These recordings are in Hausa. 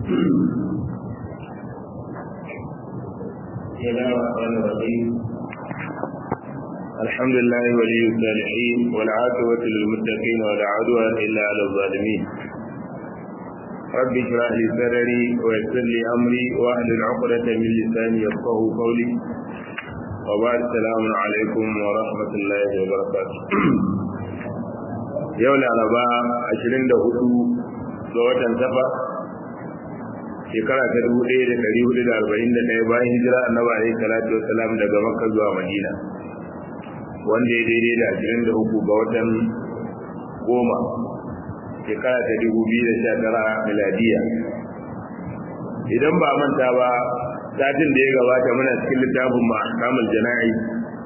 بسم الله الرحمن الرحيم الحمد لله ولي الصالحين والعاقبة للمتقين ولا عدوان إلا على الظالمين رب اشرح لي صدري ويسر لي أمري واحلل عقدة من لساني يفقهوا قولي وبعد السلام عليكم ورحمة الله وبركاته يوم الأربعاء 24 ga watan Safar shekara ta 1441 bayan hijira annabi alaihi salatu wassalam daga Makka zuwa Madina wanda ya daidai da 23 ga watan goma shekara ta 2019 miladiya. Idan ba manta ba satin da ya gabata muna cikin littafin Ahkamul Jana'iz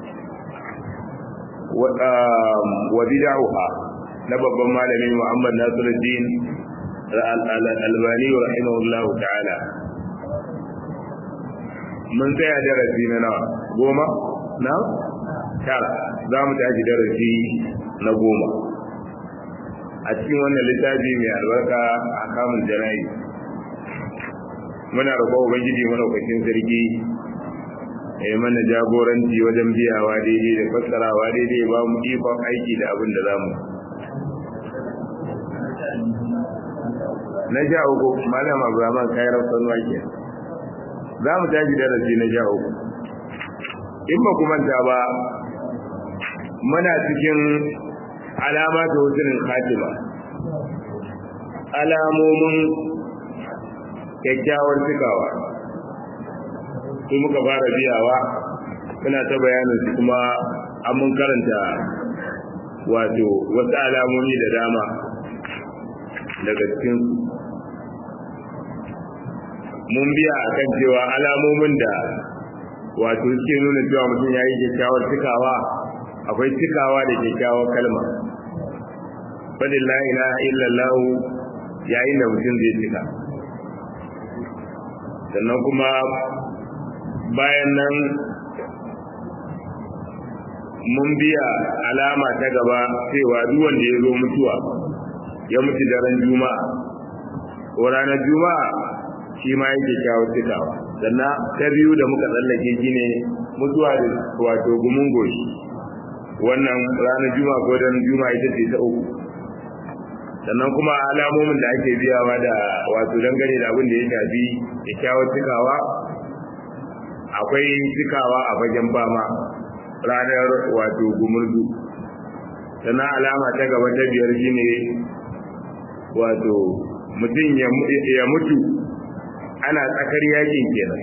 wa bid'aha na babban malami Muhammad Nasiruddin Al-Albani rahimahullahu ta'ala. Mun tsaya darasi na nawa? Goma? Na? Tara. Za mu tashi darasi na goma. A cikin wannan littafi mai albarka Ahkamul Jana'iz. Muna roƙon Ubangiji madaukakin sarki ya mana jagoranci wajen biyawa daidai da fassarawa daidai ba mu ikon aiki da abin da za mu. Na sha uku malam Abraham kai rafsan wake za mu tashi darasi na sha uku. In ba ku manta ba muna cikin alama ta husnul khatima, alamomin kyakkyawar cikawa su muka fara biyawa muna ta bayanin su kuma an mun karanta wato wasu alamomi da dama daga cikin mun biya akan cewa alamomin da wato suke nuna cewa mutum ya yi kyakkyawar cikawa akwai cikawa da kyakkyawar kalma fadin la ilaha illallah yayin da mutum zai cika. Sannan kuma bayan nan mun biya alama ta gaba cewa duk wanda ya zo mutuwa ya mutu daren juma'a ko ranar juma'a shi ma yake kyawo cikawa. Sannan ta biyu da muka tsallake shi ne mutuwa da wato gumin goshi, wannan ranar juma'a ko daren juma'a ita ce ta uku. Sannan kuma alamomin da ake biyawa da wato dangane da abin da ya shafi kyakkyawar cikawa akwai cikawa a fagen fama ranar wato gumurzu. Sannan alama ta gaba ta biyar shine wato mutum ya mutu ana tsakar yakin kenan,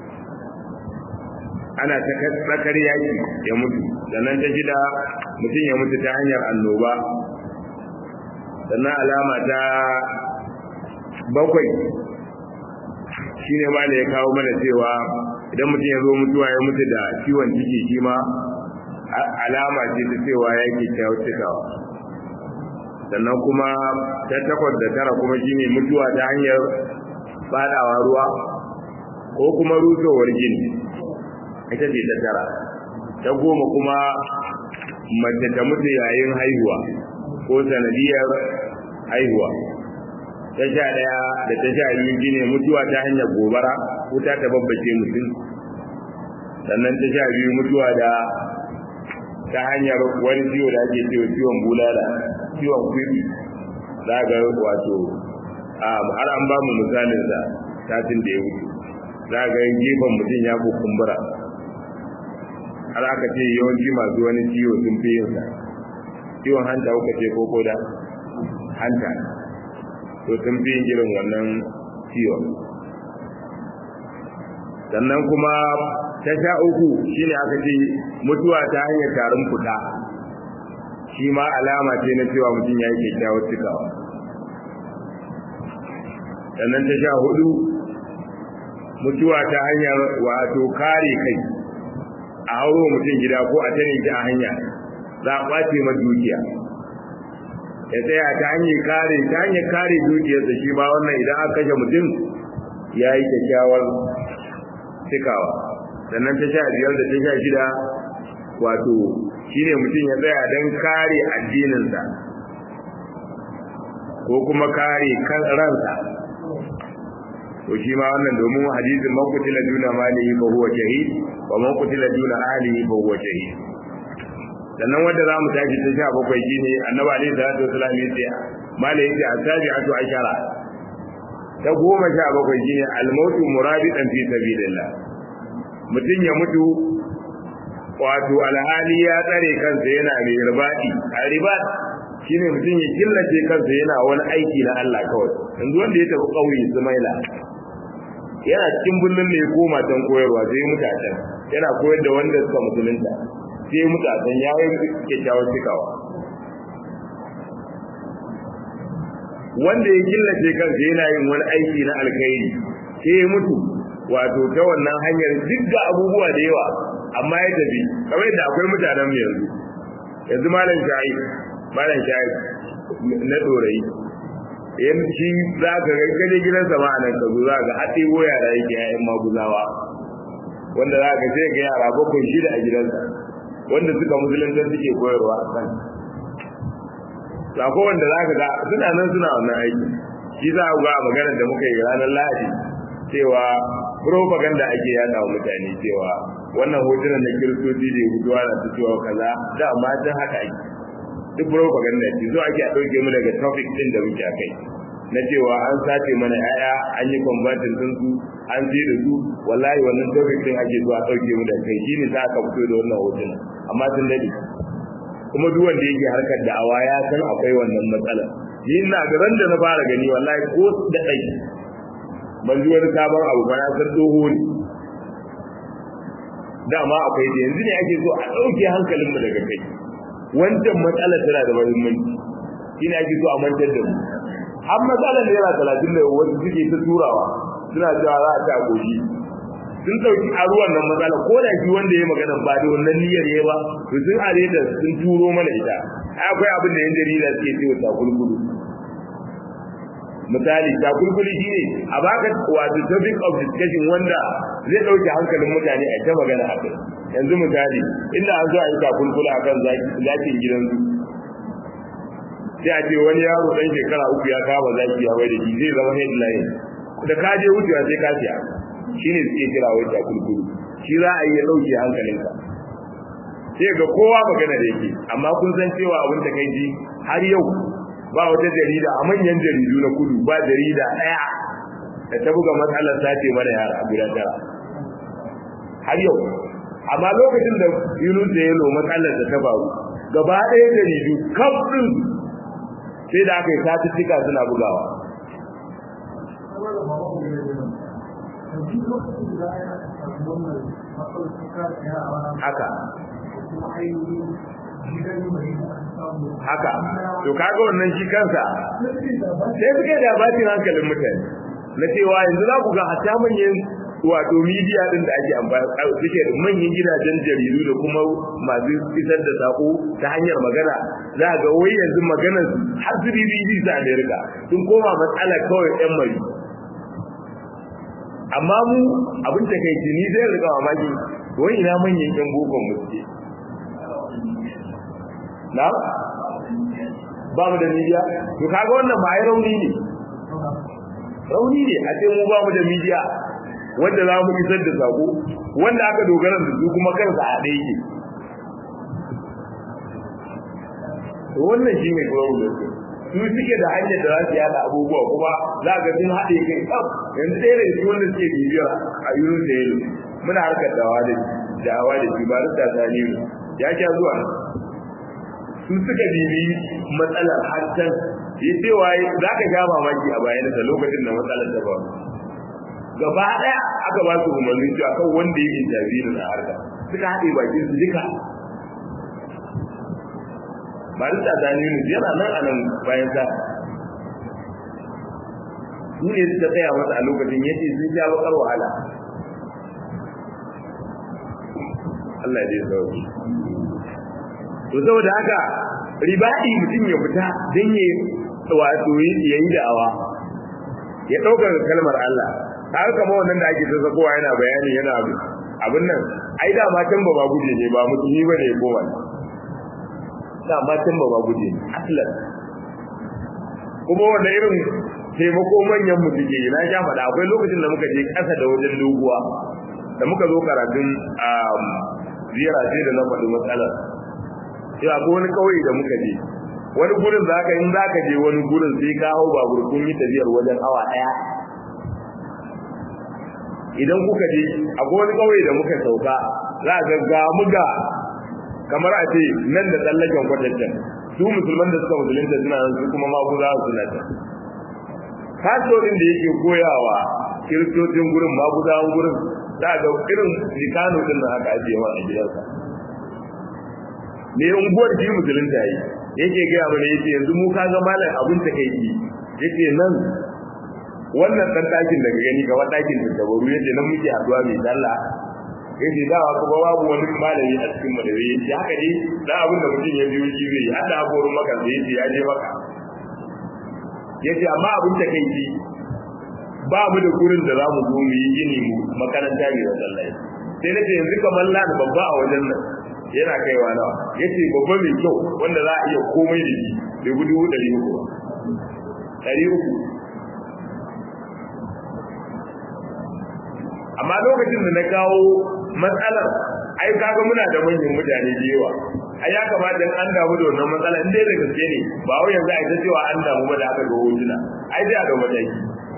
ana tsakar yaki ya mutu. Sannan ta shida mutum ya mutu ta hanyar annoba. Sannan alama ta bakwai shine ma da ya kawo mana cewa idan mutum ya zo mutuwa ya mutu da ciwon ciki shi ma alama ce ta cewa ya ke cikawa. Sannan kuma ta takwas da tara kuma shine mutuwa ta hanyar fadawa ruwa ko kuma rusowar gini, ita ce ta tara. Ta goma kuma mace ta mutu yayin haihuwa ko sanadiyar haihuwa. Ta sha ɗaya da ta sha biyu shine mutuwa ta hanyar gobara, wuta ta babbace mutum. Sannan ta sha biyu mutuwa da ta hanyar wani ciwo da ake cewa ciwon bulala, ciwon kwibi. Za ga wato har an ba mu misalin sa satin da ya wuce. Za ga gefen mutum ya kumbura, har aka ce yawanci masu wani ciwo sun fi yin sa. Ciwon hanta kuka ce ko koda hanta, to sun fi yin irin wannan ciwon. Sannan kuma ta sha uku shine aka ce mutuwa ta hanyar tarin fuka, shi ma alama ce na cewa mutum ya yi kyakkyawar cikawa. Sannan ta sha hudu mutuwa ta hanyar wato kare kai, a hauro mutum gida ko a tare shi a hanya za a kwace masa dukiya, ya tsaya ta hanyar kare dukiyarsa. shi ba wannan idan aka kashe mutum ya yi kyakkyawar cikawa. Sannan ta sha biyar da ta sha shida wato shine mutum ya tsaya don kare addininsa ko kuma kare ransa to shi ma wannan domin hadisin man qutila duna malihi fa huwa shahid wa man qutila duna ahlihi fa huwa shahid. sannan wanda za mu tashi ta 17 shine annabi alaihi salatu wasallam yace mala yace asabi'atu ashara ta 17 shine al-mautu murabitan fi sabilillah, mutun ya mutu wato alhali ya tsare kansa yana mai ribadi. a ribat shine mutun ya killace kansa yana wani aiki na Allah kawai. yanzu wanda ya tafi kauye Sumaila yana cikin bullun ne koma tan koyarwa sai mutacen yana koyar da wanda suka musulunta sai mutacen ya yi kyakkyawar cikawa. wanda ya killace kansa yana yin wani aiki na alkhairi sai ya mutu wato ta wannan hanyar duk da abubuwa da yawa amma ya tafi kamar yadda akwai mutanen mu yanzu malam shayi na dorayi yanzu za ka ga kaje gidansa ma nan ka zo za ka haɗe goya da yake yayin maguzawa wanda za ka sai ga yara 7-6 a gidansa wanda suka musulunta suke koyarwa a kan sako wanda za ka ga suna nan suna wannan aiki. shi za ku ga maganar da muka yi ranar Lahadi cewa propaganda ake yada wa mutane cewa wannan hotunan na kiristoci da yahudawa na cewa kaza da amma dan haka ake duk propaganda ce zo ake a dauke mu daga topic din da muke akai na cewa an sace mana yaya an yi conversion din su an ji da su wallahi wannan topic din ake zo a dauke mu da kai shine za ka fito da wannan hotuna amma sun dade kuma duk wanda yake harkar da'awa ya san akwai wannan matsala. ni ina ga ran da na fara gani wallahi ko da dai ban ji wani sabon abu ba na san doho ne dama akwai da yanzu ne ake so a dauke hankalin mu daga kai. wancan matsalar tana da muhimmanci shine ake so a mantar da mu. har matsalar da yana 30 da wasu suke ta turawa suna cewa za a ta goji sun dauki a ruwan nan matsala ko da shi wanda ya magana ba da wannan niyyar yayi ba to sun are da sun turo mana ita. akwai abin da yan jarida suke cewa ta kulkulu. misali ta kulkuli shine a baka wato topic of discussion wanda zai dauke hankalin mutane a ta magana akai. yanzu misali inda an zo a yi ta kulkula akan zakin gidansu sai a ce wani yaro dan shekara 3 ya kama zaki ya wai da shi zai zama headline da ka je wucewa sai ka siya shine suke kira wai ta kulkulu. shi za a yi ya dauke hankalinka sai ga kowa magana da yake amma kun san cewa abin da kai ji har yau ba wata jarida a manyan jaridu na kudu ba jarida daya da ta buga matsalar sace mana yara a guda tara har yau. amma lokacin da Yunus da Yelo matsalar da ta faru gaba ɗaya jaridu kafin sai da aka yi satuttuka suna bugawa. haka to kaga wannan shi kansa sai suke da batin hankalin mutane na cewa yanzu za ku ga hatta manyan wato media din da ake amfani suke da manyan gidajen jaridu da kuma masu isar da sako ta hanyar magana za ga wai yanzu maganar har su BBC ta America sun koma matsala kawai yan mai. amma mu abin da kai ni zai riga mamaki wai ina manyan yan bokon mu suke na ba mu da media to kaga wannan ba ai rauni ne a ce mu ba mu da media wanda za mu isar da sako wanda aka dogara da su kuma kansa a ɗaya yake. to wannan shi ne problem su suke da hanyar da za su yada abubuwa kuma za ka sun haɗe kai tsaf yanzu ɗaya da su wanda suke bibiyar a yurin da yalo muna harkar dawa da shi ba da tsani ya kya zuwa su suka bibi matsalar hatta ya cewa za ka sha mamaki a bayansa lokacin da matsalar ta faru gaba daya aka ba su umarni cewa kan wanda yake jabirin a harka suka haɗe bakin su duka. barista Daniel yana nan a nan bayan sa su ne suka tsaya masa a lokacin yace sun sha bakar wahala. Allah ya sauke. to saboda haka ribadi mutum ya fita dan ya wato yayi da'awa ya dauka kalmar Allah har kama wannan da ake tsaka kowa yana bayani yana abin nan ai da matan ba guje ne ba mutumi bane ko wani da matan ba guje aslan kuma wannan irin taimako manyan mu suke na sha faɗa akwai lokacin da muka je ƙasa da wajen doguwa da muka zo karatun ziyara ce da na faɗi matsalar sai akwai wani kauye da muka je wani gurin in za ka je wani gurin sai ka hau babur kun yi tafiyar wajen awa ɗaya idan kuka je akwai wani kauye da muka sauka za a ga muga kamar a ce nan da tsallaken kwatancen su musulman da suka musulunta suna nan su kuma maguza suna can kasuwarin da yake koyawa kiristocin gurin maguzawan gurin za ga irin jikano din nan haka ajiye wa a gidansa ne unguwar ji musulunta yi yake gaya mana yace yanzu mu kaga malam abin takeici yace nan wannan dan dakin daga gani ga wannan dakin da dabaru yace nan muke haduwa mai sallah yace dawa kuma babu wani malami a cikin mu da yace haka dai da abin da mutum ya biyo shi zai Allah ya horon maka da yace ya je maka yace amma abin takeici ba mu da gurin da zamu zo mu yi gini mu makaranta ne da sallah sai nace yanzu kamar lana babba a wajen nan yana kaiwa nawa yace babba mai kyau wanda za a iya komai da shi da gudu 300 amma lokacin da na kawo matsalar ai kaga muna da manyan mutane da yawa ai ya kamata in an damu da wannan matsala in dai da gaske ne ba wai yanzu ai ta cewa an damu ba da aka ga hotuna ai sai a ga mataki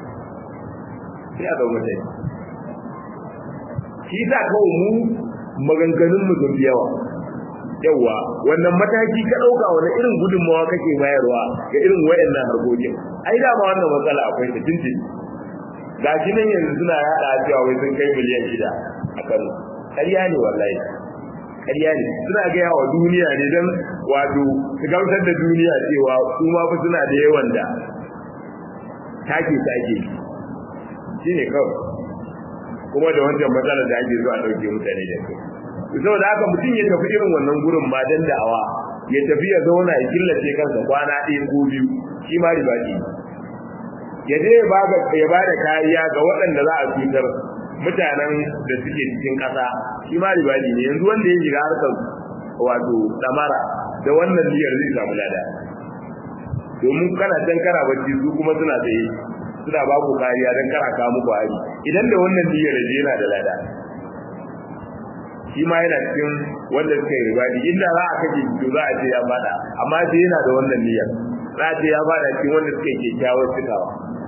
shi ta kawo mu maganganun mu sun yawa wannan mataki ka dauka wani irin gudunmawa kake bayarwa ga irin wayannan harkokin ai da ma wannan matsala akwai ta tintin ga shi nan yanzu suna yada cewa wai sun kai miliyan 6 a Kano ƙarya ne wallahi ƙarya ne suna ga yawa duniya ne dan wato su gamsar da duniya cewa su ma fa suna da yawan da take shine kawai kuma da wancan matsalar da ake zuwa dauke mutane da kai saboda haka mutum ya tafi irin wannan gurin ma dan da'awa ya tafi ya zauna ya killace kansa kwana 1 ko 2 shi ma riba ce ya je ya bada kariya ga waɗanda za a cutar mutanen da suke cikin ƙasa shi ma riba ne yanzu wanda ya shiga harkar wato damara da wannan niyyar zai samu lada domin kana can kana bacci su kuma suna tsaye suna ba ku kariya don kara ka muku hari idan da wannan niyyar da yana da lada shi ma yana cikin wanda suka yi ribadi inda za a kaje to za a ce ya fada amma sai yana da wannan niyyar za a ce ya fada cikin wanda suka yi kyakkyawar cikawa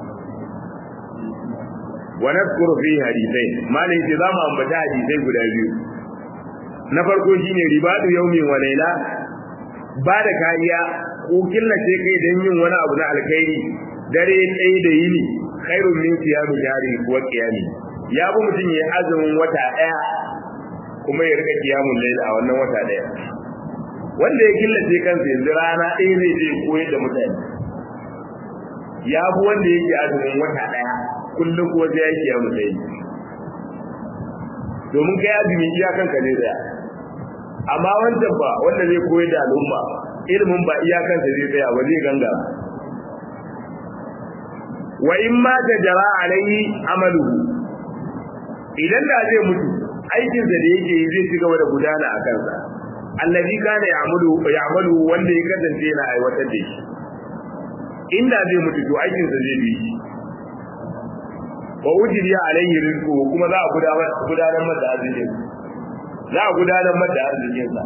wa nadhkuru fi hadithain malai ce za mu ambata hadisai guda biyu na farko shine ribadu yawmin wa layla ba da kariya ko killace kai don yin wani abu na alkhairi dare ɗaya da yini khairun min siyami jari wa qiyami ya bi mutum ya azumin wata ɗaya kuma ya rika kiyamun laila a wannan wata ɗaya wanda ya killace kansa yanzu rana ɗaya zai je koyar da mutane ya bi wanda yake azumin wata ɗaya kullum kuwa sai ya kiyamun laila domin kai azumi iyakanka ne tsaya amma wancan ba wanda zai koyar da al'umma ilimin ba iyakansa zai tsaya ba zai ganga wa in ma tajara alaihi amaluhu idan da zai mutu aikin sa da yake yi zai ci gaba da gudana a kansa allazi kana ya'malu wanda ya kasance yana aiwatar da shi inda zai mutu to aikin sa zai bi shi wa ujriya alaihi rizqu kuma za a gudanar masa arzikin sa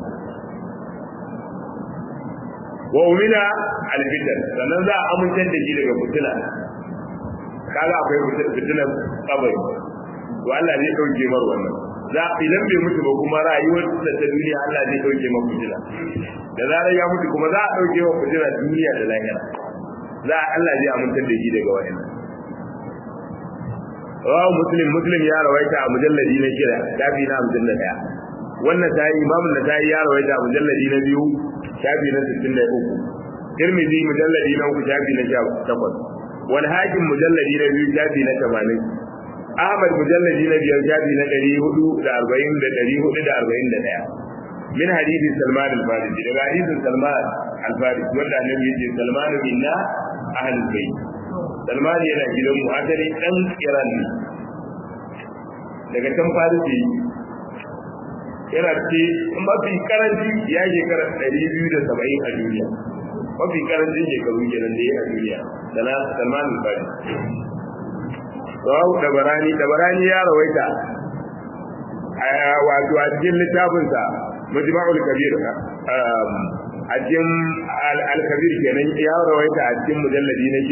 wa umina alfitan sannan za a amintar da shi daga fitina kaga akwai fitinan kabari to Allah zai dauke mar wannan za idan bai mutu ba kuma rayuwar ta duniya Allah zai dauke mar fitina da zarar ya mutu kuma za a dauke mar fitina duniya da lahira za Allah zai amintar da shi daga wannan rawu muslim ya rawaita a mujalladi na 6 shafi na 51 wannan sai imamu da sai ya rawaita a mujalladi na 2 shafi na 63 tirmidhi mujalladi na 3 shafi na 18 wal hakim mujalladi na 2 shafi na 80 ahmad mujalladi na 5 shafi na 440 min hadisi salman al-farisi daga hadisin salman al-farisi wanda annabi yace salman minna ahlul bayt salman yana gidan mu asali dan iran ne daga can farisi yana ce mafi karanci ya shekara 270 a duniya mafi karancin shekaru kenan da ya a duniya da na Salman al-Farisi rawu Tabarani ya rawaita wato a cikin littafinsa Majma'ul Kabir a cikin al-Kabir kenan ya rawaita a cikin mujalladi na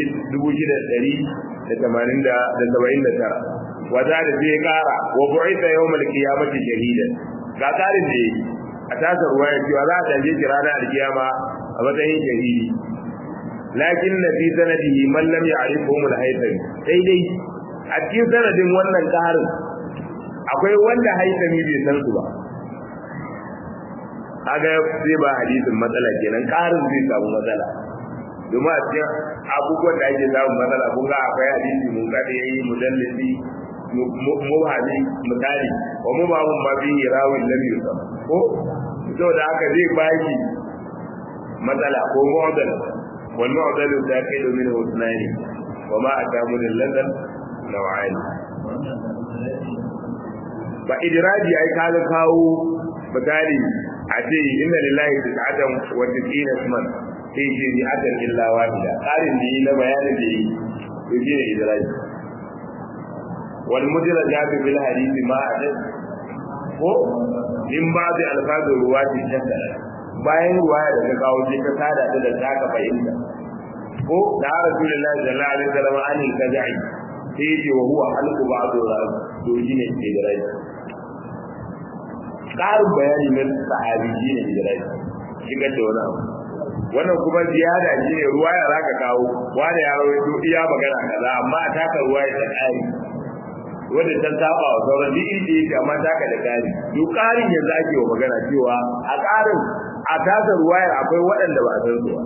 6,179 wata da sai kara wa bu'itha yawmal qiyamati shahidan ga karin da yake a tasar ruwaya cewa za a taje shi ranar alkiyama a matsayin shahidi lakin na fi sanadihi man lam ya'rifhum al-haythami sai dai a cikin sanadin wannan karin akwai wanda haythami bai san su ba kaga sai ba hadisin matsala kenan karin zai samu matsala domin a cikin abubuwan da ake samun matsala kun ga akwai hadisi mun kada yayi mudallisi mubhami misali wa mubhamun ma bi rawin lam yusam ko to da haka zai baki matsala ko mu'dal wal mu'dal dakilu min husnani wa ma atamu lil ladan naw'ani ba idraji ai kaga kawo misali a ce inna lillahi tis'atan wa tis'ina isman sai ce bi akan illa wahida qarin da yi na bayanin da yi to shine idraji wal mudrajat bil hadith ma adad ko in ba da alfazu ruwati shaddada bayan ruwaya da ka kawo je ka sada ta da taka fahimta ko da rasulullahi sallallahu alaihi wasallam an kaza'i sai ce wa huwa halqu ba'du ras to shine idraji ƙarin bayani na sahabi shi ne hijirai shigar da wani abu wannan kuma ziyada shi ne ruwa ya za ka kawo wani ya rawaito iya magana kaza amma a taka ruwa ya ta ƙari wanda ta saba wa sauran duk inda yake amma taka da ƙari duk ƙarin yanzu ake wa magana cewa a ƙarin a taka ruwa ya akwai waɗanda ba a san su ba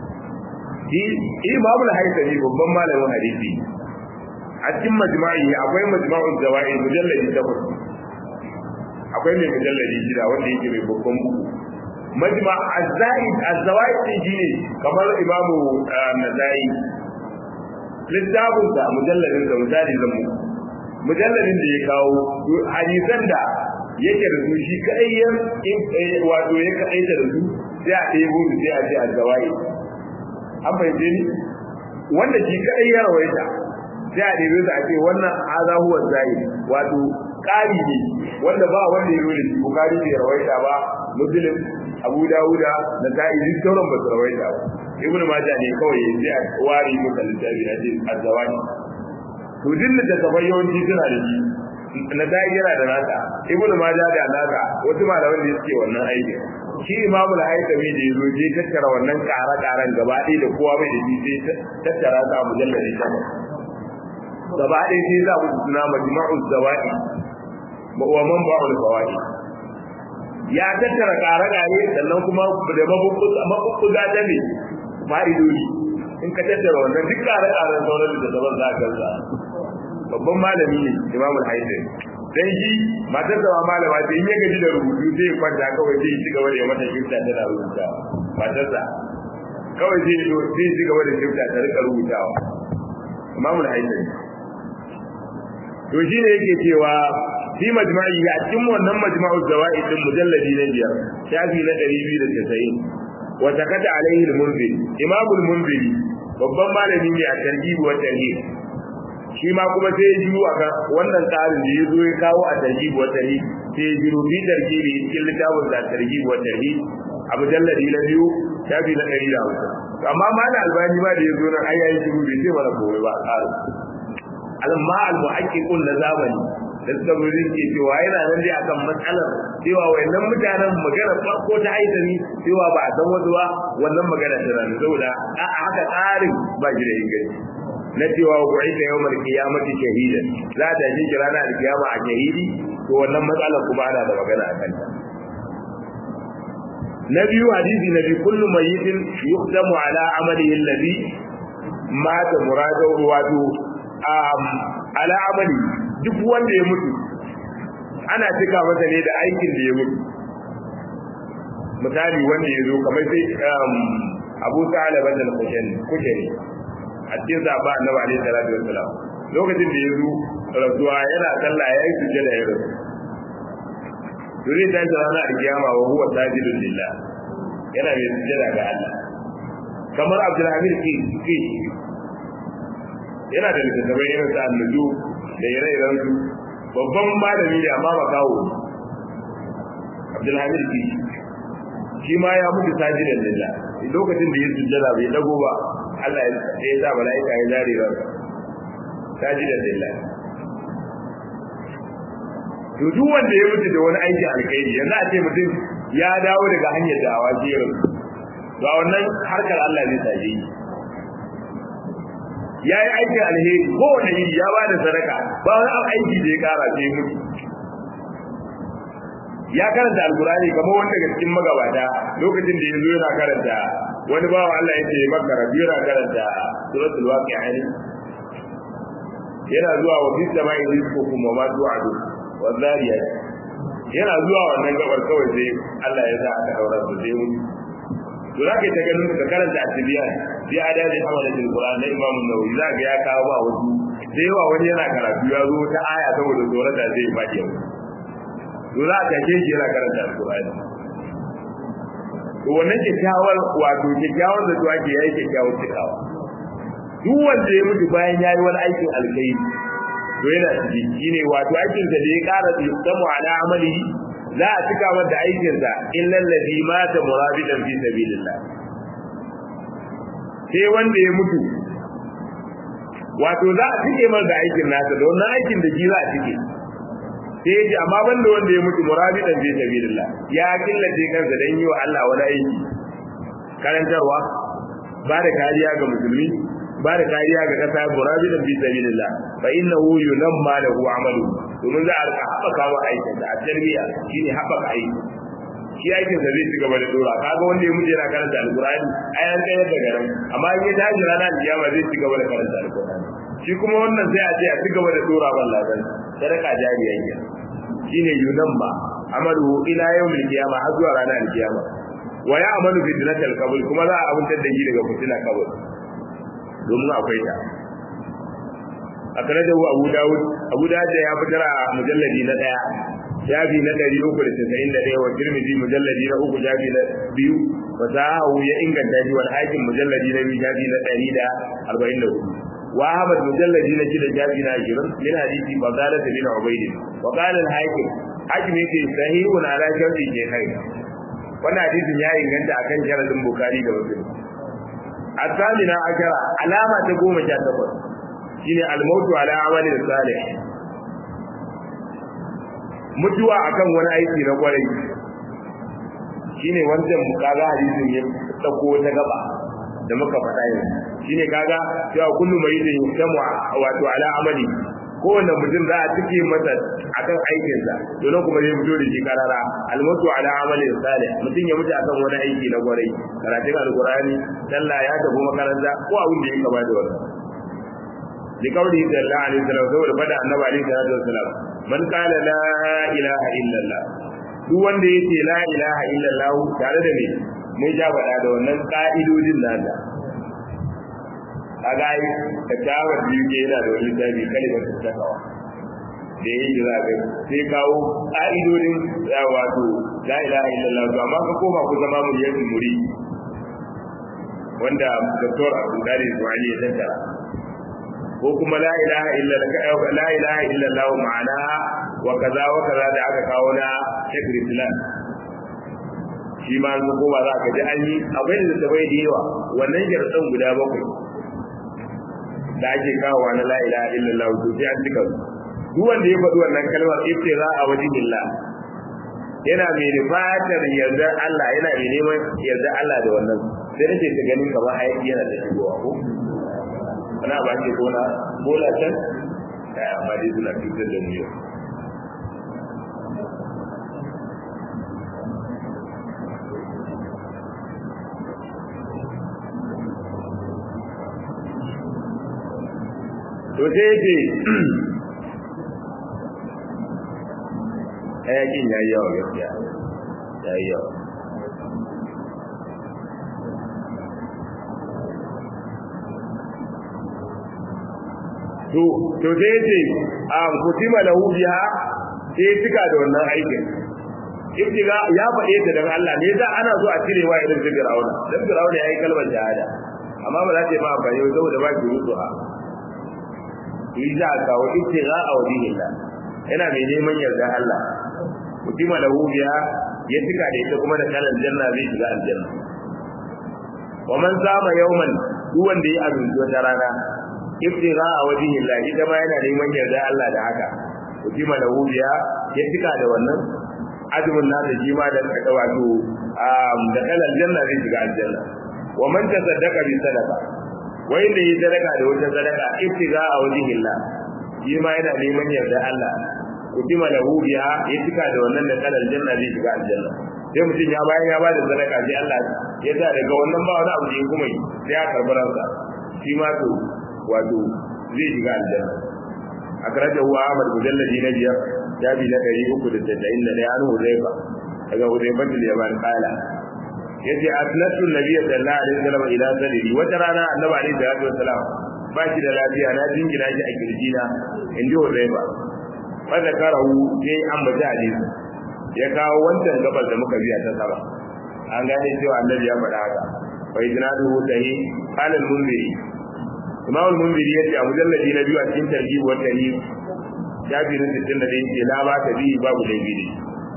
Imam al-Haythami babban malamin hadisi a cikin majma'i akwai majma'ul zawaid mujalladi 8 akwai mai mujalladi shida wanda yake mai babban bugu majma az-zawaid shine kamar imamu Nasa'i littafin da mujalladin da misali zamu mujalladin da ya kawo hadisan da yake da su shi kadai wato ya kadai da su sai a ɗebo su sai a ce az-zawaid an fahimce ni wanda shi kadai ya rawaita sai a ɗebo su a ce wannan hadha huwa az-zaid wato ƙari ne wanda ba wanda ya rode shi bukari bai rawaita ba muslim abu dawuda da sa'i duk sauran ba su rawaita ba ibnu majah ne kawai ya ce a wari maka littafi na ce azzawani to dinna da kafar yawanci suna da shi na sa'i yana da nasa ibnu majah da nasa wasu malaman da suke wannan aiki shi imamu al-haythami da yazo je tattara wannan ƙara-ƙaran gaba ɗaya da kowa bai da shi sai tattara ta mujalladi gaba ɗaya sai za mu suna majma'uz zawaid wa man ba'ul fawaid ya tattara kare-kare sannan kuma da mabubbuga ta ne fa'idodi in ka tattara wannan duk kare-karen sauran da daban za ka ga babban malami ne Imam al-Haythami dan shi matar da malama sai in ya gaji da rubutu sai kwanta kawai sai ci gaba da mata shifta tana rubutawa matar sa kawai sai ci gaba da shifta ta rika rubutawa Imam al-Haythami to shine yake cewa fi majma'i a cikin wannan majma'u zawaid din mujalladi na 5 shafi na 290 wa takata alaihi al-munziri Imam al-Munziri babban malami ne a tarjib wa tarhib shi ma kuma sai ya jiru akan wannan tsarin da yazo ya kawo a tarjib wa tarhib sai ya jiru bi tarjibi cikin littafin da tarjib wa tarhib a mujalladi na 2 shafi na 150 amma malam albani ma da yazo nan ayayin jiru bai sai mana koyi ba tsarin amma al-muhaqqiqun na zamani da suka bari ke cewa yana nan dai akan matsalar cewa wayannan mutanen magana farko ta aizani cewa ba a san wasu ba wannan magana ta rana saboda a haka tsarin ba shi da inganci na cewa bu'ita yawmal qiyamati shahidan za ta ji rana al-qiyama a shahidi to wannan matsalar kuma ana da magana a kanta na biyu hadisi nabi kullu mayyitin yuqdamu ala amalihi alladhi mata muradahu wato ala amali duk wanda ya mutu ana cika masa ne da aikin da ya mutu misali wanda ya zo kamar sai Abu Sa'ala bin al-Kushani a cikin zaba Annabi alaihi salatu wassalam lokacin da ya zo rasuwa yana sallah yayin sujjada ya rasu dole ta ji ranar kiyama wa huwa sajidun lillah yana mai sujjada ga Allah kamar Abdulhamid ki yana da littattafai irin sa annuju da ire-iren su babban malami ne amma ba kawo Abdulhamid ki shi ma ya mutu sajidan lillah lokacin da ya sujjada bai dago ba Allah ya sa malaika ya zare ran sajidan lillah. To duk wanda ya mutu da wani aiki alkhairi yanzu a ce mutum ya dawo daga hanyar dawa jerin ba wannan harkar Allah zai sake yi ya yi aikin alheri ko wani yi ya ba da sadaka ba wani aiki da ya kara sai mutu ya karanta alkurani kamar wanda daga cikin magabata lokacin da ya zo yana karanta wani bawa Allah ya ce maka rabi yana karanta suratul waqi'a yana zuwa wa bis sama'i rizqukum wa ma tu'adu wa zariyat yana zuwa wannan gabar kawai sai Allah ya sa aka daura su sai mun to zaka ta ganin ka karanta at-tibyan bi adadi hamalatul qur'an na Imam an-Nawawi zaka ya kawo ba wasu sai yawa wani yana karatu ya zo ta aya saboda tsoron da zai fadi to za ka ce shi yana karanta al-Qur'ani to wannan kyakkyawar wato kyakkyawar da tuwa ke yayi kyakkyawar cikawa duk wanda ya mutu bayan yayi wani aikin alkhairi to yana ciki shine wato aikin da ya ƙara tsamu ala amali za a cika masa aikin sa illal ladhi mata murabidan fi sabilillah sai wanda ya mutu wato za a cike masa aikin nasa da wannan aikin da shi za a cike sai ji amma banda wanda ya mutu murabidan fi sabilillah ya killace kansa dan yi wa Allah wani aiki karantarwa ba da kariya ga musulmi ba da kariya ga kasa murabidan fi sabilillah fa innahu yunamma lahu amalu domin za a rika haɓaka wa aikin da a tarbiya shine haɓaka aiki shi aikin da zai ci gaba da dora kaga wanda ya mutu yana karanta alqur'ani ayan kai da garan amma in ya tashi ranar kiyama zai ci gaba da karanta alqur'ani shi kuma wannan sai a ce a ci gaba da dora wallahi sadaka jariya ne shine yunamma amalu ila yawmil qiyamah har zuwa ranar kiyama wa ya amalu fi dinatil qabr kuma za a abuntar da shi daga fitina kabur domin akwai ta akhrajahu Abu Dawud ya fitar a mujalladi na 1 shafi na 391 wa Tirmidhi mujalladi na 3 shafi na 2 wa sahahu ya inganta shi wal Hakim mujalladi na 2 shafi na 144 wa Ahmad mujalladi na 6 shafi na 20 min hadisi Fadalah bin Ubayd wa qala al-Hakim hakim yake sahihun ala sharti shaykhain wannan hadisin ya inganta akan sharadin Bukhari da Muslim الثامنة عشرة علامة تقوم جاتبه شيني الموت على عمل صالح mutuwa akan wani aiki na kwarai shine wancan kaga hadisin ya dauko ta gaba da muka faɗa yanzu shine kaga cewa kullu mayyidin yusamu wato ala amali kowanne mutum za a cike masa akan aikin sa don kuma zai fito da shi karara almutu ala amali salih mutum ya mutu akan wani aiki na kwarai karatun alqur'ani sallah ya tafi makaranta ko abin da ya kaba da wannan li qawli sallallahu alaihi wasallam saboda fada annabi alaihi salatu wasallam man qala la ilaha illallah duk wanda yace la ilaha illallah tare da me mun ja faɗa da wannan ka'idodin nasa kaga ai da tawar biyu ke yana da wani dabi kalimar takawa da yayi jira ga sai kawo ka'idodin wato la ilaha illallah to amma ka koma ku zama mu yayin muri wanda Dr. Abdul Qadir Zuwani ya tattara ko kuma la ilaha illallah ma'ana wa kaza da aka kawo na Sheikh Islam shi ma an koma za ka ji an yi akwai da tabai da yawa wannan jarsan guda bakwai da ake kawo na la ilaha illallah to sai an cika duk wanda ya faɗi wannan kalmar iftira a wajen billah yana mai fatar yarda Allah yana mai neman yarda Allah da wannan sai nake ta ganin kamar hayaki yana da shigowa ko ana ba ce gona bola can amma dai suna cutar da mu yau to sai ce hayakin ya yi yawa gaskiya ya yi yawa to sai ce kutima lahu biha sai cika da wannan aikin ibtiga ya faɗe ta dan Allah ne da ana so a cirewa irin Fir'auna dan Fir'auna yayi kalmar shahada amma ba za ta yi ma amfani ba saboda ba ki rutuha yi za a kawo ibtigha a wajhillah yana mai neman yarda Allah mutima lahu biya ya tuka da ita kuma da kalan janna zai shiga aljanna wa man sama yawman duk wanda ya azumci wata rana ibtigha a wajhillah ita ma yana neman yarda Allah da haka mutima lahu biya ya tuka da wannan azumin nasa shi ma da wato da kalan janna zai shiga aljanna wa man tasaddaqa bi sadaqa wai da yi sadaka da wata sadaka ibtiga a wajhillah shi ma yana neman yarda Allah kutima lahu biha ya tuka da wannan da kalan janna zai shiga aljanna sai mutum ya bayan ya bada sadaka sai Allah ya sa daga wannan ba wani abu da kuma yi sai ya karbi ransa shi ma to wato zai shiga aljanna akrajahu Ahmad mujalladi na biyar jabi na 391 an Hudayfa daga Hudayfa bin Yaman kala yace aslatu nabiyyi sallallahu alaihi wasallam ila sadri wata rana annabi alaihi salatu wasallam ba shi da lafiya na jingina shi a kirjina inji Hudayfa fa zakarahu sai an baje hadisi ya kawo wancan gabar da muka biya ta saba an gane cewa annabi ya faɗa haka fa idnaduhu tahi qala al-munziri imam al-munziri yace a mujalladi na biyu a cikin tarjib wa tarhib jabi na 61 yace la ba ta bi babu laifi ne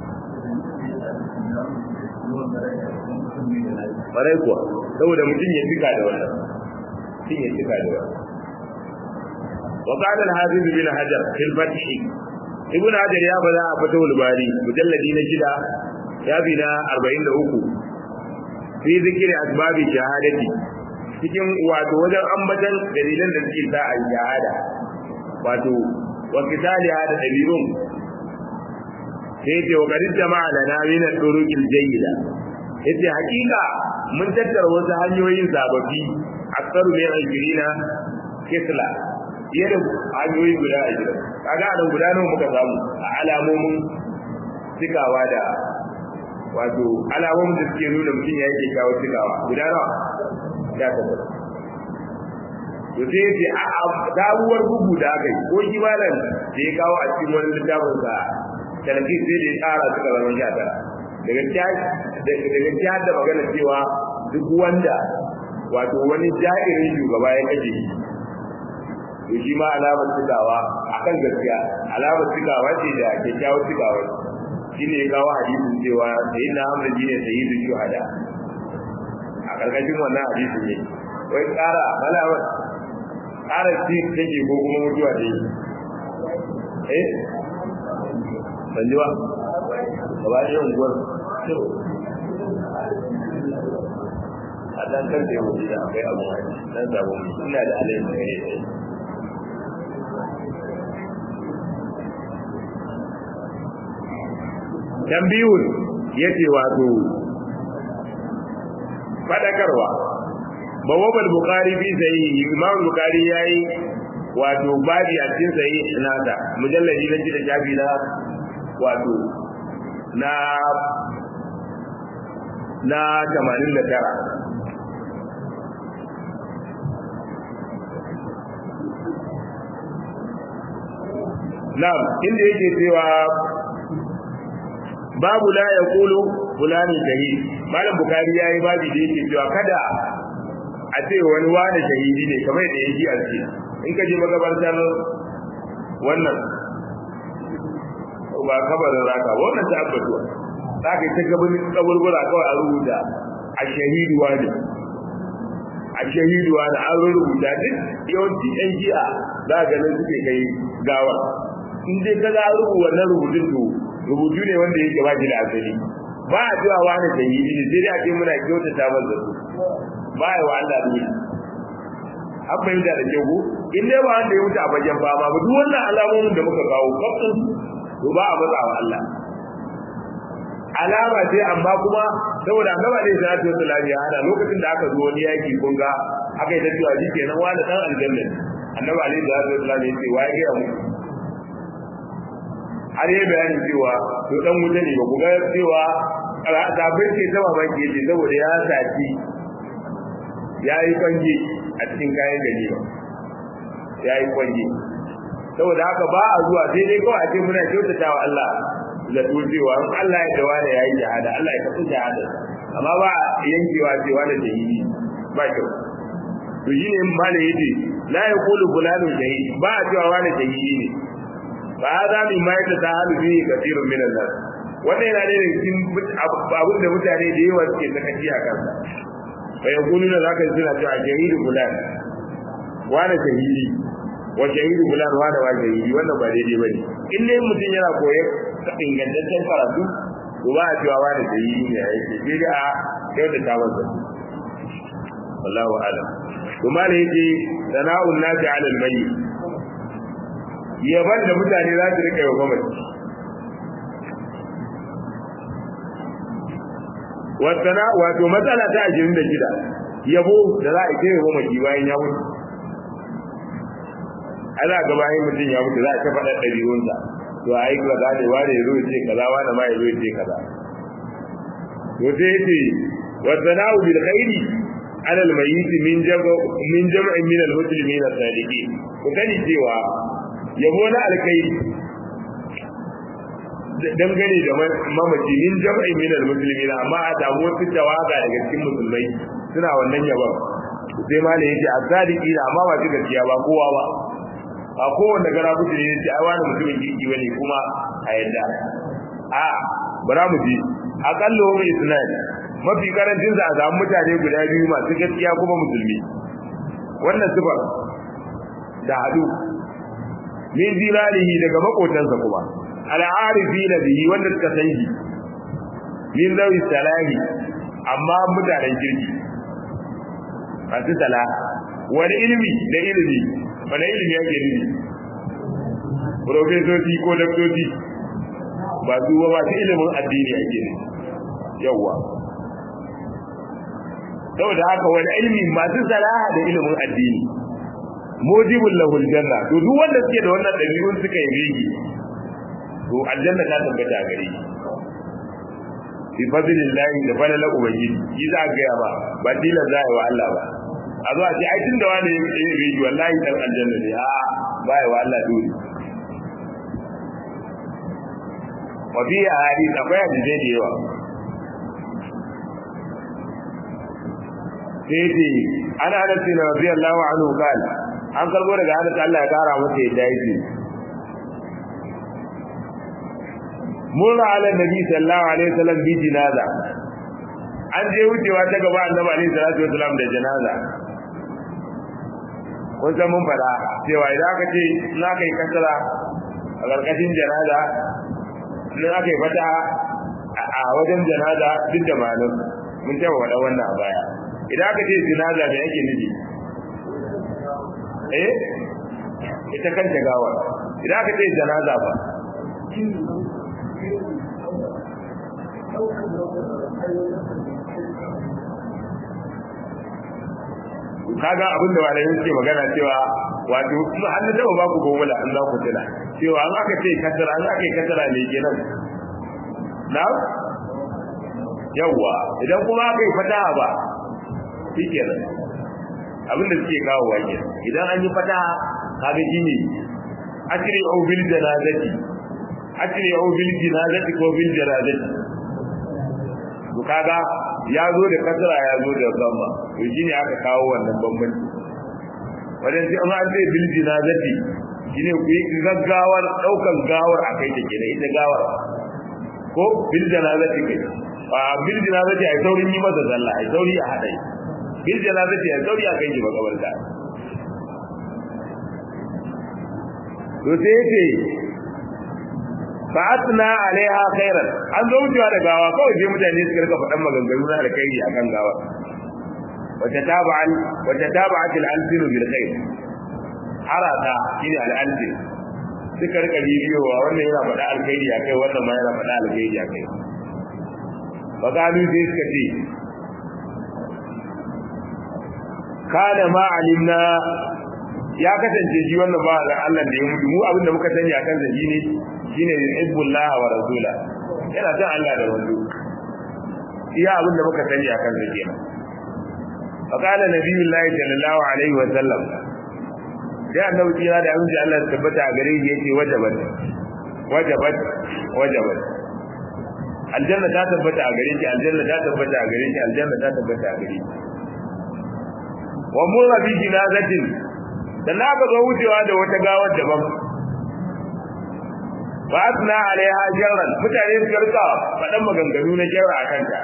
barai kuwa saboda mutum ya tuka da wannan mutum ya tuka da wannan wa qala al-hafiz bin hajar fil fath ibn hajar ya bada a fatawul bari mujalladi na 6 yabi na 43 fi zikri asbabi shahadati cikin wato wajen ambatan dalilan da suke sa a shahada wato wa kitaliha da dalilun sai ce wa qad jama'a lana min al-turuqil jayyida yace hakika mun tattara wasu hanyoyin sababbi aksaru min al-jirina kisla yadda hanyoyi guda a jira kaga a nan guda nawa muka samu a alamomin cikawa da wato alamomin da suke nuna mutum ya yake kawo cikawa guda nawa ya tabbata to sai yace a dawowar bugu da aka yi ko shi malam da ya kawo a cikin wani littafin sa talafi sai da ya tsara suka zama 19 daga jihar da magana cewa duk wanda wato wani ja'irin shugaba ya kaje to shi ma alamar cikawa akan gaskiya alamar cikawa ce da kyakkyawar cikawa shi ne ya kawo hadisin cewa sayyidina Hamza ne sayyidu shuhada a karkashin wannan hadisin ne wai tsara malamar tsara ci take ko kuma mutuwa ce sanjiwa gaba da yawan gwar a dan kan da yau da akwai abu dan zabo ina da alayin da ne tambiyun yace wato fadakarwa bawabal bukhari bi sahihi imam bukhari yayi wato babi a cikin sahihi nada mujalladi na 6 shafi na wato na 89 na'am inda yake cewa babu la yaqulu fulani shahid malam bukari yayi babu da yake cewa kada a ce wani shahidi ne kamar da yake a ce in ka je magabartar wannan ba kabarin raka wannan ta abbatuwa za ka yi ta gaban kaburbura kawai a rubuta a shahidu wani an rubuta duk yawanci yan jiya za ka ganin suke kai gawa in dai ka ga wannan rubutun to rubutu ne wanda yake ba shi da asali ba a cewa wani shahidi ne sai dai a ce muna kyautata masa su ba ya wa Allah ne an fahimta da kyau in dai ba wanda ya wuce a bagen fama ba duk wannan alamomin da muka kawo kafin to ba a matsa wa Allah alama ce amma kuma saboda annaba ne sallallahu alaihi wasallam ya hana lokacin da aka zo wani yaki kun ga aka yi tafiya shi kenan wani dan aljanna annaba alaihi wasallam ya ce wai ga mu har yi bayanin cewa to dan wuta ne ba ku ga cewa sabai ce ta mamaki ce saboda ya saki ya yi kwange a cikin kayan gani ba ya yi kwange saboda haka ba a zuwa sai dai kawai a ce muna kyautata wa Allah da tujewa in Allah ya dawa da yayi shahada Allah ya kafa shahada amma ba yankewa cewa da shahidi ba kyau to shine malai yace la yaqulu fulanu shahid ba a cewa wani shahidi ne ba hada min ma yata tahalu bi kathirun min an-nas wannan yana da cikin abin da mutane da yawa suke sakaci a kansa fa yaquluna zaka suna cewa shahidu fulan wani shahidi wa shahidu fulan wani shahidi wannan ba daidai bane in dai mutum yana koyar ingantaccen karatu to ba a cewa wani shahidi ne yake sai da a kyautata masa wallahu a'lam kuma ne yake sana'un nasi 'ala al-mayyit yaban da mutane za su rika yawa mai wasana wato matsala ta 26 yabo da za a kire wa mai bayan ya mutu ana ga bayan mutum ya mutu za a ta faɗa ɗabi'unsa to ai kaza ne wani ya zo ya ce kaza wani ma ya zo ya ce kaza to sai yace wasana'u bil khairi ala al mayyit min jam'in min al muslimin as sadiqin ko kani cewa yabo na alkhairi dangane da mamaci min jam'in min al muslimin amma a samu wasu tawaga daga cikin musulmai suna wannan yabon sai ma ne yace as-sadiqin amma ba gaskiya ba kowa ba a kowanne gara kuce ne yace ai wani mutumin kirki bane kuma a yadda a bara mu ji akallo mu isnad mafi karancin sa a samu mutane guda biyu masu gaskiya kuma musulmi wannan sifar da hadu min zirarihi daga makotansa kuma al'arifina bihi wanda suka san shi min zawi salahi amma mutanen kirki masu sala wani ilimi da ilimi wani ilimi yake nufi profesoci ko daktoci ba su ba su ilimin addini ake ne yawwa saboda haka wani ilimi masu salaha da ilimin addini mujibul lahul janna to duk wanda suke da wannan dabi'un suka yi rigi to aljanna ta tabbata a gare shi bi fadlillahi da falala ubangiji shi za ga ya ba dilan za wa Allah ba a zo a ce ai tunda wani ya yi rigi wallahi dan aljanna ne a ba wa Allah dole wa bi hadith akwai hadisi da yawa sai ana Anas radiyallahu anhu qala an karbo daga Anas Allah ya kara masa yadda yake murra ala nabi sallallahu alaihi wasallam bi jinaza an je wucewa ta gaba annabi alaihi salatu wasallam da janaza kun san mun fada cewa idan aka ce in aka yi kasara a karkashin janaza in aka yi fata a wajen janaza duk da malam mun taba wada wannan a baya idan aka ce jinaza me yake nufi ita kanta gawa idan aka ce janaza ba kaga abin da malamin suke magana cewa wato kuma an da ba ku gowala an za ku tuna cewa an aka ce kasara an aka yi kasara ne kenan na yawa idan kuma aka yi fataha ba shikenan abin da suke kawo wake idan an yi fataha kaga shine asri'u bil janazati asri'u bil janazati ko bil janazati to kaga ya zo da kasara ya zo da zamma to shine aka kawo wannan bambanci wajen sai an ce bil janazati shine ku yi gaggawar daukan gawar akai take ne ita gawar ko bil janazati kai bil janazati ai saurin yi masa sallah ai sauri a hadai bil janazati ai sauri a kai ji makabarta to sai yace fa'atna alaiha khairan an zo wucewa da gawa kawai sai mutane suka rika faɗan maganganu na alkhairi akan gawa wata taba'at al-alfin bil khair harata shine al-alfin suka rika bibiyowa wannan yana faɗa alkhairi akai wannan ma yana faɗa alkhairi akai bakalu sai suka ce kana ma alimna ya kasance shi wannan ba Allah da ya mutu mu abinda muka sani akan sa shine hibbullahi wa rasula yana san Allah da wanzu iya abinda muka sani akan sa kenan faqala nabiyullahi sallallahu alaihi wa sallam da annabi kira da abinda Allah ya tabbata a gare shi yake wajabat aljanna ta tabbata a gare shi aljanna ta tabbata a gare shi aljanna ta tabbata a gare shi wa murra bi jinazatin sannan aka zo wucewa da wata gawar daban ba asna alaiha jarran mutane su rika faɗan maganganu na jarra a kanta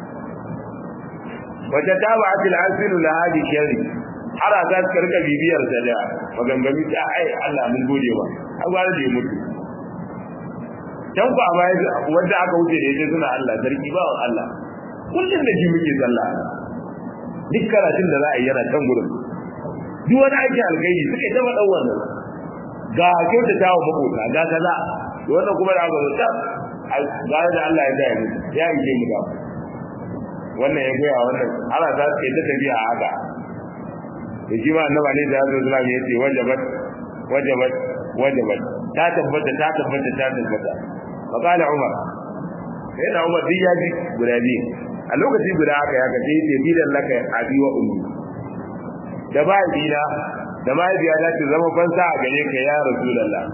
wata taba atil asilu la hadi sharri har za su rika bibiyar ta da maganganu ta ai Allah mun gode ba an gwara da mutu can ba ma wanda aka wuce da yake suna Allah sarki ba Allah kullum da ji muke sallah duk karatun da za a yi yana can gurin duk wani aiki alkhairi suka taba dan wannan ga kyautata wa makota ga kaza wannan kuma da aka zo ta ga da Allah ya da ya yi mu da wannan ya ga wannan ana za su ta tafiya haka da shi ma annabi ne da Allah sallallahu alaihi wasallam yace wajabat ta tabbata faqala umar sai na umar din yaji guda biyu a lokaci guda haka ya kace yace bidan laka abi wa ummi da ba dina da ma biya da ta zama fansa a gare ka ya rasulullah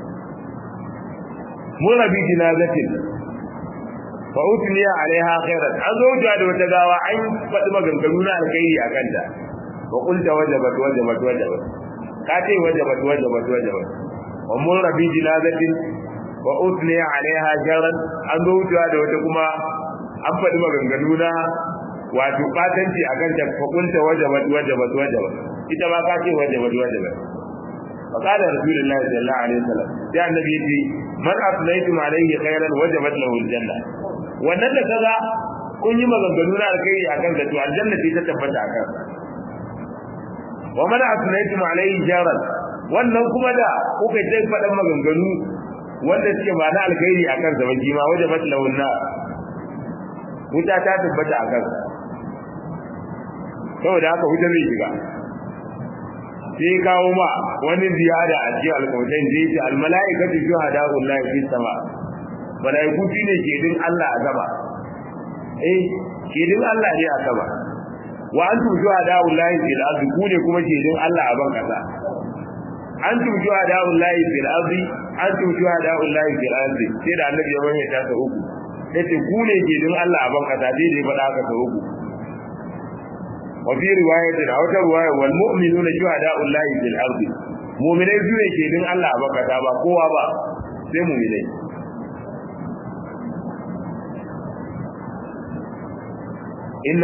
mun rabi jinazatin fa utniya alaiha khairan an zo da wata gawa an faɗi maganganu na alkhairi a kanta wa qulta wajabat ka ce wajabat wa mun rabi jinazatin wa utniya alaiha jaran an zo da wata kuma an faɗi maganganu na wato batanci a kanta fa qulta wajabat ita ma ka ce wajabat فقال رسول الله صلى الله عليه وسلم يا النبي من أثنيتم عليه خيرا وجبت له الجنة wannan da kaza kun yi maganganu na alkhairi akan da to aljanna ce ta tabbata akan wa man asnaytum alayhi jaran wannan kuma da kuka ce fadan maganganu wanda suke ba na alkhairi akan sa ba ma wajabat lahu na wuta ta tabbata akan saboda haka wuta zai shiga sai kawo ma wani ziyada a cikin alƙawarin da yake almalaikatu shuhada'ullahi fis sama malaiku shine kedin Allah a sama kedin Allah ne a sama wa antum shuhada'ullahi fil ardi kune kuma kedin Allah a ban kasa antum shuhada'ullahi fil ardi antum shuhada'ullahi fil ardi sai da annabi ya bayyana ta uku yace kune kedin Allah a ban kasa dai dai faɗa haka ta uku وفي رواية أو رواية والمؤمنون شهداء الله في الأرض مؤمنين سنة كيدين الله بكتا بقوة با سي مؤمنين إن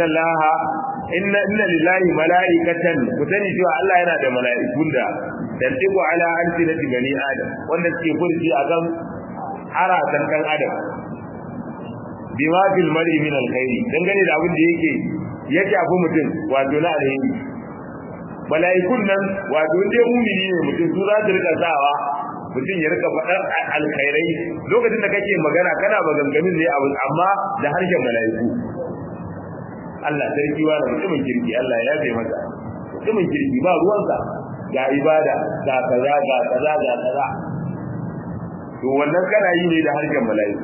لله ملائكة كتني شوى الله ينادى ملائكون دا تنطق على ألسنة بني آدم ونسكي فرسي أقام حراسا كان آدم بما في المرء من الخير دنگني دا abin da ya shafi mutum wato na alheri malaikun nan wato dai mumini ne mutum su za su rika sawa mutum ya rika faɗar alkhairai lokacin da kake magana kana maganganun ne amma da harshen malaiku Allah sarki wa mutumin kirki Allah ya yafe masa mutumin kirki ba ruwansa ga ibada ga kaza to wannan kana yi ne da harshen malaiku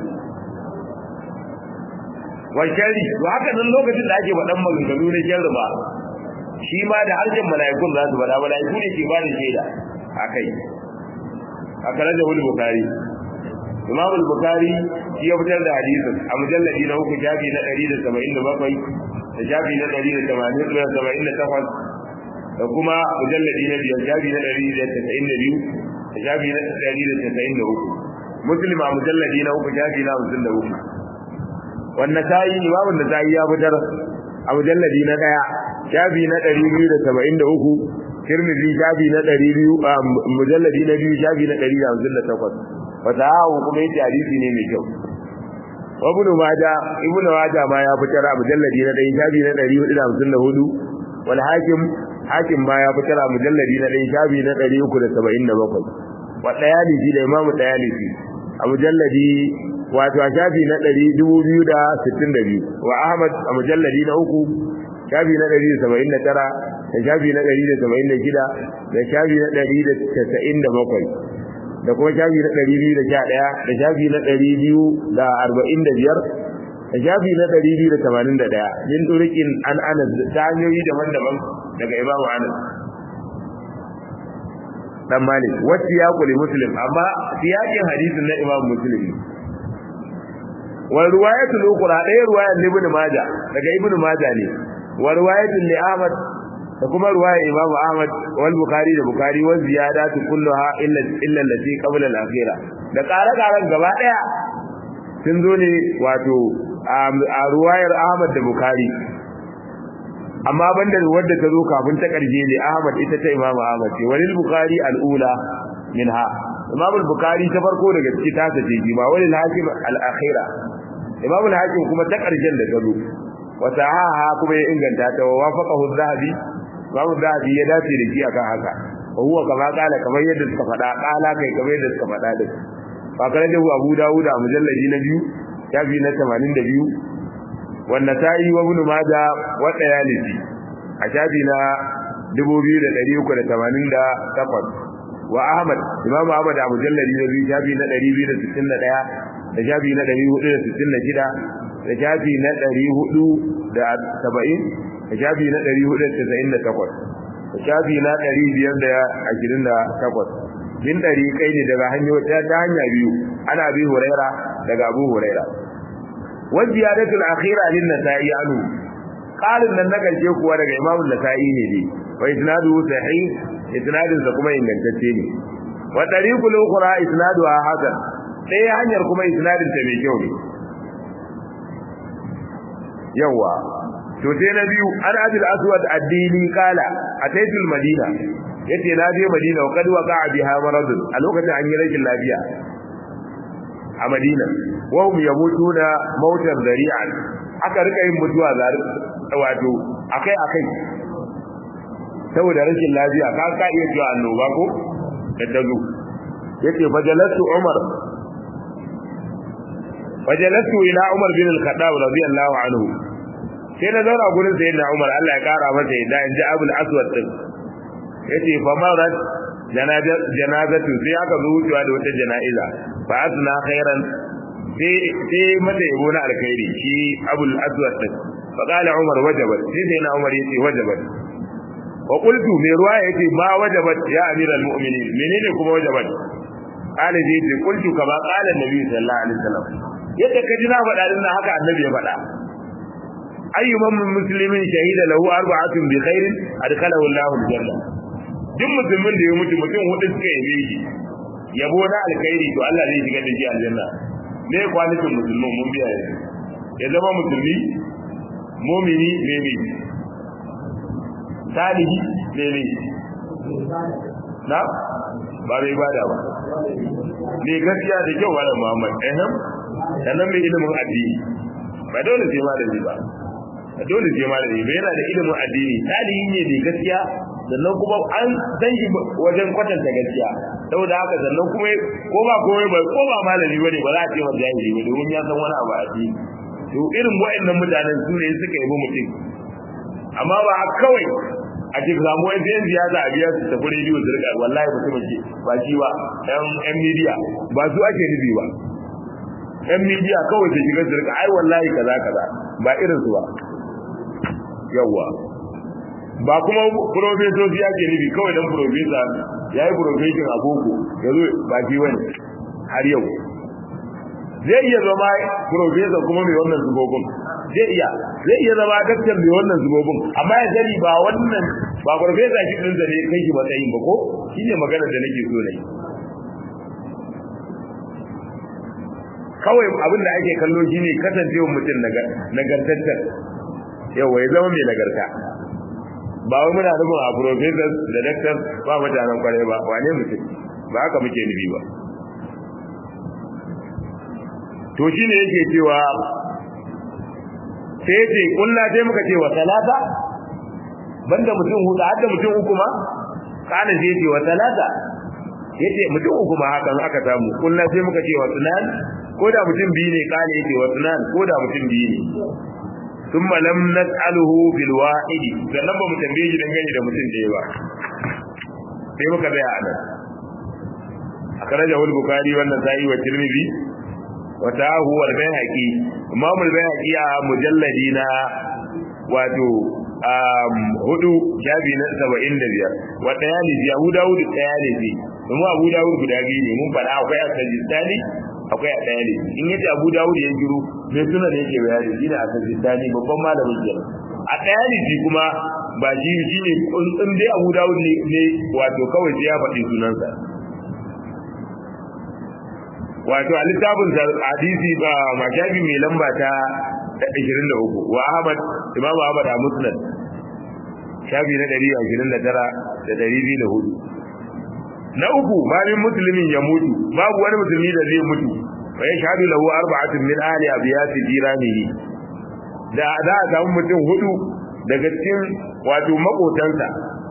washari to haka nan lokacin da ake faɗan maganganu na sharri ba shi ma da harshen mala'ikun za su faɗa mala'iku ne ke ba da shaida akai akala da wani bukari imam al-bukhari shi ya fitar da hadisin a mujalladi na 3 shafi na 177 da shafi na 178 da kuma mujalladi na 5 shafi na 192 da shafi na 193 muslim a mujalladi na 3 shafi na 53 wannan tayi imamu da tayi ya fitar a mujalladi na 1 shafi na 273 tirmidhi shafi na 200 mujalladi na 2 shafi na 158 fatahu kuma yace hadisi ne mai kyau ibnu majah ma ya fitar a mujalladi na 1 shafi na 454 wal hakim ma ya fitar a mujalladi na 1 shafi na 377 wa dayalisi da imamu dayalisi a mujalladi wato a shafi na 262 wa Ahmad a mujalladi na 3 shafi na 179 da shafi na 176 da shafi na 197 da kuma shafi na 211 da shafi na 245 da shafi na 281 min turikin an Anas ta hanyoyi daban-daban daga Imam Anas dan Malik wacce ya kuli Muslim amma siyakin hadisin na Imam Muslim wa riwayatul ukhra dai riwayat ibn majah daga ibn majah ne wa riwayatul li ahmad da kuma ruwaya Imam Ahmad wal Bukhari da Bukhari wa ziyadatu kulluha illa allati qabla al-akhirah da ƙara-ƙaran gaba daya sun zo ne wato a ruwayar Ahmad da Bukhari amma banda wadda ta zo kafin ta karshe ne Ahmad ita ta Imam Ahmad ce walil Bukhari al-ula minha Imam al-Bukhari ta farko daga ciki ta sace ji ba walil Hakim al-akhira Imam al-Hakim kuma ta karshen da ta zo wa sahaha kuma ya inganta ta wa wafaqahu az-Zahabi Imam az-Zahabi ya dace da shi akan haka wa huwa kama kala kamar yadda suka faɗa kala kai kamar yadda suka faɗa din fa kana da Abu Dawud a mujalladi na 2 shafi na 82 wa Nasa'i wa Ibn Majah wa Tayalisi a shafi na 2388 wa Ahmad Imam Ahmad a mujalladi na 2 shafi na 261 da shafi na 466 da shafi na 470 da shafi na 498 da shafi na 528 min kai ne daga hanyoyi ta hanya biyu ana bi Huraira daga Abu Huraira wa ziyadatul akhira lin Nasa'i anhu qalin nan na karshe kuwa daga Imam Nasa'i ne dai wa isnaduhu sahih isnadin sa kuma ingantacce ne wa tariqul ukhra isnaduha hasan sai hanyar kuma isnadin ta mai kyau ne yawa to sai na biyu an Abdul Aswad ad-Dini kala ataitul Madina yace na je Madina wa kad waqa biha marad a lokacin an yi rashin lafiya a Madina wa hum yamutuna mautan dari'an aka rika yin mutuwa wato akai saboda rashin lafiya ka iya cewa annoba ko da tazo yace fajalastu ila Umar bin al-Khattab radiyallahu anhu sai na zauna gurin sayyidina Umar Allah ya kara masa yadda inji Abul Aswad din yace fa marat janazatu sai aka zo wucewa da wata janaiza fa asna khairan sai mata yabo na alkhairi shi Abul Aswad din fa qala Umar wajabat sai sayyidina Umar yace wajabat wa qultu mai ruwaya yace ma wajabat ya amiral mu'minin menene kuma wajabat qala zai ce qultu kama qala annabi sallallahu alaihi wasallam yadda kaji na faɗa din haka annabi ya faɗa ayyuman muslimin shahida lahu arba'atun bi khairin adkhalahu Allahu al-janna duk musulmin da ya mutu mutum hudu suka yabe shi yabo na alkhairi to Allah zai shiga da shi aljanna ne kwalitin musulmin mun biya ya zama musulmi mu'mini ne salihi ne na ba bai bada ba ne gaskiya da kyau wala Muhammad sannan mai ilimin addini ba dole sai malami ba dole sai malami ba yana da ilimin addini salihi ne da gaskiya sannan kuma an san shi wajen kwatanta gaskiya saboda haka sannan kuma ko ba malami bane ba za a ce wa jahili ba domin ya san wani abu a addini to irin waɗannan mutanen su ne suka yi mutum amma ba kawai a cikin samu wani yan siyasa a biya su tafi rediyo su rika wallahi mutum ke ba shi ba yan media ba su ake nufi ba yan media kawai su shiga su rika ai wallahi kaza ba irin su ba yawa ba kuma profesoci ake nufi kawai dan profesa ya yi profession a boko ya zo ba shi wani har yau zai iya zama profesa kuma mai wannan zubobin zai iya zama daktar mai wannan zubobin amma ya sani ba wannan ba profesa shi din zane kai shi matsayin ba ko shine magana da nake so nayi kawai abin da ake kallo shine kasancewar mutum nagartattar yawa ya zama mai nagarta ba wai muna nufin a professors da doctors ba mutanen kwarai ba wane mutum ba haka muke nufi ba to shine yake cewa sai ce kullu sai muka ce wa talata banda mutum hudu har da mutum uku ma kana sai ce wa talata yace mutum uku ma hakan aka samu kullu sai muka ce wa sunan ko da mutum biyu ne kana yace wa sunan ko da mutum biyu ne ثم لم نسأله بالواحد sannan ba mu tambaye shi dangane da mutum ɗaya ba sai muka tsaya a nan akhrajahu al-bukhari wa an-nasa'i wa tirmidhi wa ta'ahu al-bayhaqi imam al-bayhaqi a mujalladi na wato hudu shafi na 75 wa tayalisi Abu Dawud tayalisi kuma Abu Dawud guda biyu ne mun fada akwai al-Sajistani akwai a ɗaya ne in yace Abu Dawud ya jiro mai suna da yake bayani shine a Sajistani babban malamin kenan a ɗaya ne shi kuma ba shi ne in dai Abu Dawud ne wato kawai sai ya faɗi sunansa wato a littafin hadisi ba mashafi mai lamba ta 23 wa Ahmad Imam Ahmad a Musnad shafi na 129 da 204 na uku malin musulmin ya mutu babu wani musulmi da zai mutu fa yashhadu lahu arba'atun min ahli abiyati jiranihi da za a samu mutum hudu daga cikin wato makotansa